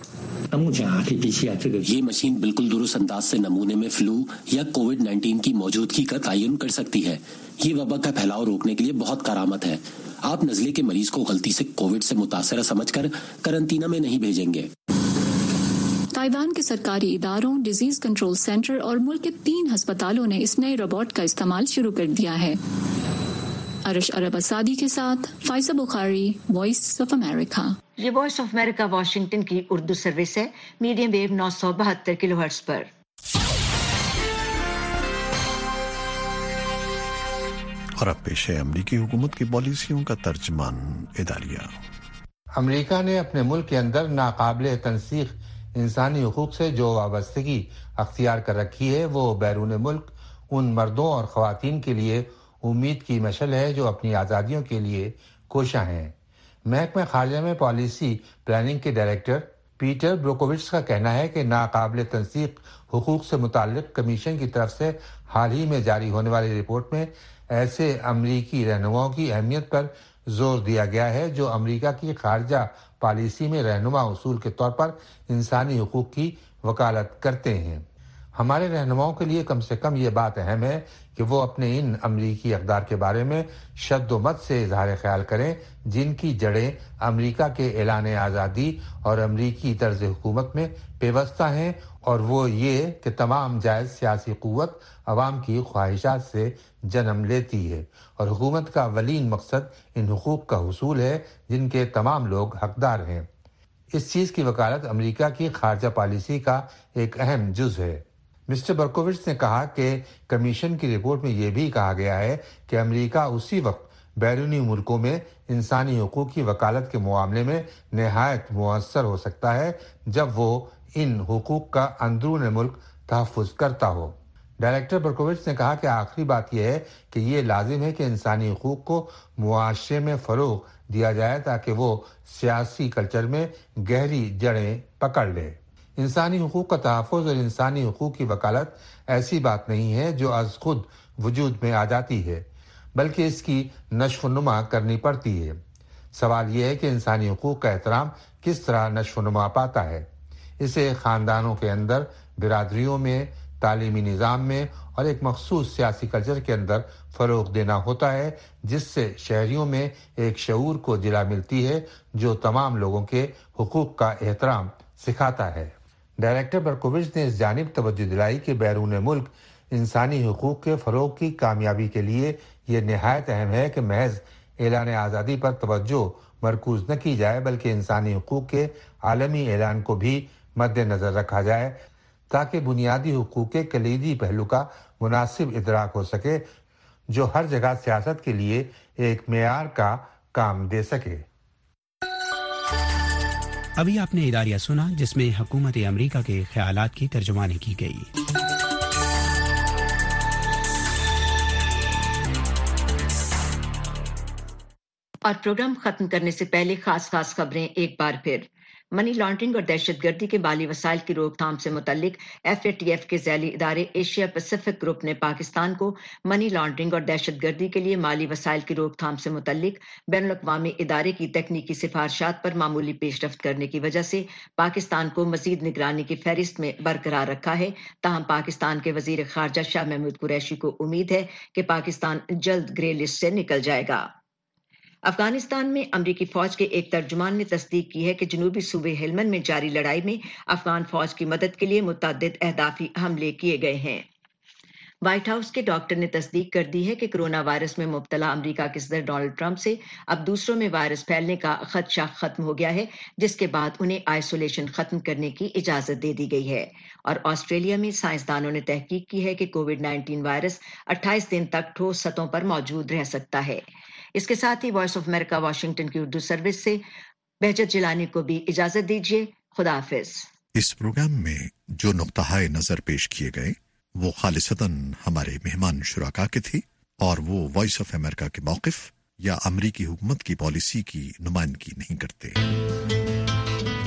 یہ مشین بالکل درست انداز سے نمونے میں فلو یا کووڈ-19 کی موجودگی کا تعین کر سکتی ہے. یہ وبا کا پھیلاؤ روکنے کے لیے بہت کارآمد ہے. آپ نزلے کے مریض کو غلطی سے کووڈ سے متاثرہ سمجھ کر قرنطینہ میں نہیں بھیجیں گے. تائیوان کے سرکاری اداروں، ڈیزیز کنٹرول سینٹر اور ملک کے 3 ہسپتالوں نے اس نئے روبوٹ کا استعمال شروع کر دیا ہے. ارش عرب اسادی کے ساتھ Faiza Bukhari, voice of America. یہ وائس آف امریکہ واشنگٹن کی اردو سروس ہے، میڈیم ویو 972 کلو ہرٹز پر. اور اب پیش ہے امریکی حکومت کی پالیسیوں کا ترجمان اداریہ. امریکہ نے اپنے ملک کے اندر ناقابل تنسیق انسانی حقوق سے جو وابستگی اختیار کر رکھی ہے وہ بیرون ملک ان مردوں اور خواتین کے لیے امید کی مشعل ہے جو اپنی آزادیوں کے لیے کوشاں ہیں. محکمہ خارجہ میں پالیسی پلاننگ کے ڈائریکٹر پیٹر بروکووچ کا کہنا ہے کہ ناقابل تنسیق حقوق سے متعلق کمیشن کی طرف سے حال ہی میں جاری ہونے والی رپورٹ میں ایسے امریکی رہنماؤں کی اہمیت پر زور دیا گیا ہے جو امریکہ کی خارجہ پالیسی میں رہنما اصول کے طور پر انسانی حقوق کی وکالت کرتے ہیں. ہمارے رہنماؤں کے لیے کم سے کم یہ بات اہم ہے کہ وہ اپنے ان امریکی اقدار کے بارے میں شد و مت سے اظہار خیال کریں جن کی جڑیں امریکہ کے اعلان آزادی اور امریکی طرز حکومت میں پیوستہ ہیں، اور وہ یہ کہ تمام جائز سیاسی قوت عوام کی خواہشات سے جنم لیتی ہے اور حکومت کا اولین مقصد ان حقوق کا حصول ہے جن کے تمام لوگ حقدار ہیں. اس چیز کی وکالت امریکہ کی خارجہ پالیسی کا ایک اہم جز ہے. مسٹر برکووچ نے کہا کہ کمیشن کی رپورٹ میں یہ بھی کہا گیا ہے کہ امریکہ اسی وقت بیرونی ملکوں میں انسانی حقوق کی وکالت کے معاملے میں نہایت مؤثر ہو سکتا ہے جب وہ ان حقوق کا اندرون ملک تحفظ کرتا ہو. ڈائریکٹر برکووچ نے کہا کہ آخری بات یہ ہے کہ یہ لازم ہے کہ انسانی حقوق کو معاشرے میں فروغ دیا جائے تاکہ وہ سیاسی کلچر میں گہری جڑیں پکڑ لے. انسانی حقوق کا تحفظ اور انسانی حقوق کی وکالت ایسی بات نہیں ہے جو از خود وجود میں آ جاتی ہے، بلکہ اس کی نشو و نما کرنی پڑتی ہے. سوال یہ ہے کہ انسانی حقوق کا احترام کس طرح نشو و نما پاتا ہے. اسے خاندانوں کے اندر، برادریوں میں، تعلیمی نظام میں اور ایک مخصوص سیاسی کلچر کے اندر فروغ دینا ہوتا ہے جس سے شہریوں میں ایک شعور کو جلا ملتی ہے جو تمام لوگوں کے حقوق کا احترام سکھاتا ہے. ڈائریکٹر برکووچ نے اس جانب توجہ دلائی کہ بیرون ملک انسانی حقوق کے فروغ کی کامیابی کے لیے یہ نہایت اہم ہے کہ محض اعلان آزادی پر توجہ مرکوز نہ کی جائے بلکہ انسانی حقوق کے عالمی اعلان کو بھی مد نظر رکھا جائے تاکہ بنیادی حقوق کے کلیدی پہلو کا مناسب ادراک ہو سکے جو ہر جگہ سیاست کے لیے ایک معیار کا کام دے سکے. ابھی آپ نے اداریہ سنا جس میں حکومت امریکہ کے خیالات کی ترجمانی کی گئی. اور پروگرام ختم کرنے سے پہلے خاص خبریں ایک بار پھر. منی لانڈرنگ اور دہشت گردی کے مالی وسائل کی روک تھام سے متعلق FATF کے ذیلی ادارے ایشیا پیسیفک گروپ نے پاکستان کو منی لانڈرنگ اور دہشت گردی کے لیے مالی وسائل کی روک تھام سے متعلق بین الاقوامی ادارے کی تکنیکی سفارشات پر معمولی پیش رفت کرنے کی وجہ سے پاکستان کو مزید نگرانی کی فہرست میں برقرار رکھا ہے. تاہم پاکستان کے وزیر خارجہ شاہ محمود قریشی کو امید ہے کہ پاکستان جلد گرے لسٹ سے نکل جائے گا. افغانستان میں امریکی فوج کے ایک ترجمان نے تصدیق کی ہے کہ جنوبی صوبے ہلمند میں جاری لڑائی میں افغان فوج کی مدد کے لیے متعدد اہدافی حملے کیے گئے ہیں. وائٹ ہاؤس کے ڈاکٹر نے تصدیق کر دی ہے کہ کورونا وائرس میں مبتلا امریکہ کے صدر ڈونلڈ ٹرمپ سے اب دوسروں میں وائرس پھیلنے کا خدشہ ختم ہو گیا ہے، جس کے بعد انہیں آئسولیشن ختم کرنے کی اجازت دے دی گئی ہے۔ اور آسٹریلیا میں سائنسدانوں نے تحقیق کی ہے کہ کووڈ 19 وائرس 28 دن تک ٹھوس سطحوں پر موجود رہ سکتا ہے۔ اس کے ساتھ ہی وائس آف امریکہ واشنگٹن کی اردو سروس سے بہجت جیلانی کو بھی اجازت دیجیے۔ خدا حافظ۔ اس پروگرام میں جو نقطہ نظر پیش کیے گئے وہ خالصتاً ہمارے مہمان شرکاء کے تھے اور وہ وائس آف امریکہ کے موقف یا امریکی حکومت کی پالیسی کی نمائندگی نہیں کرتے۔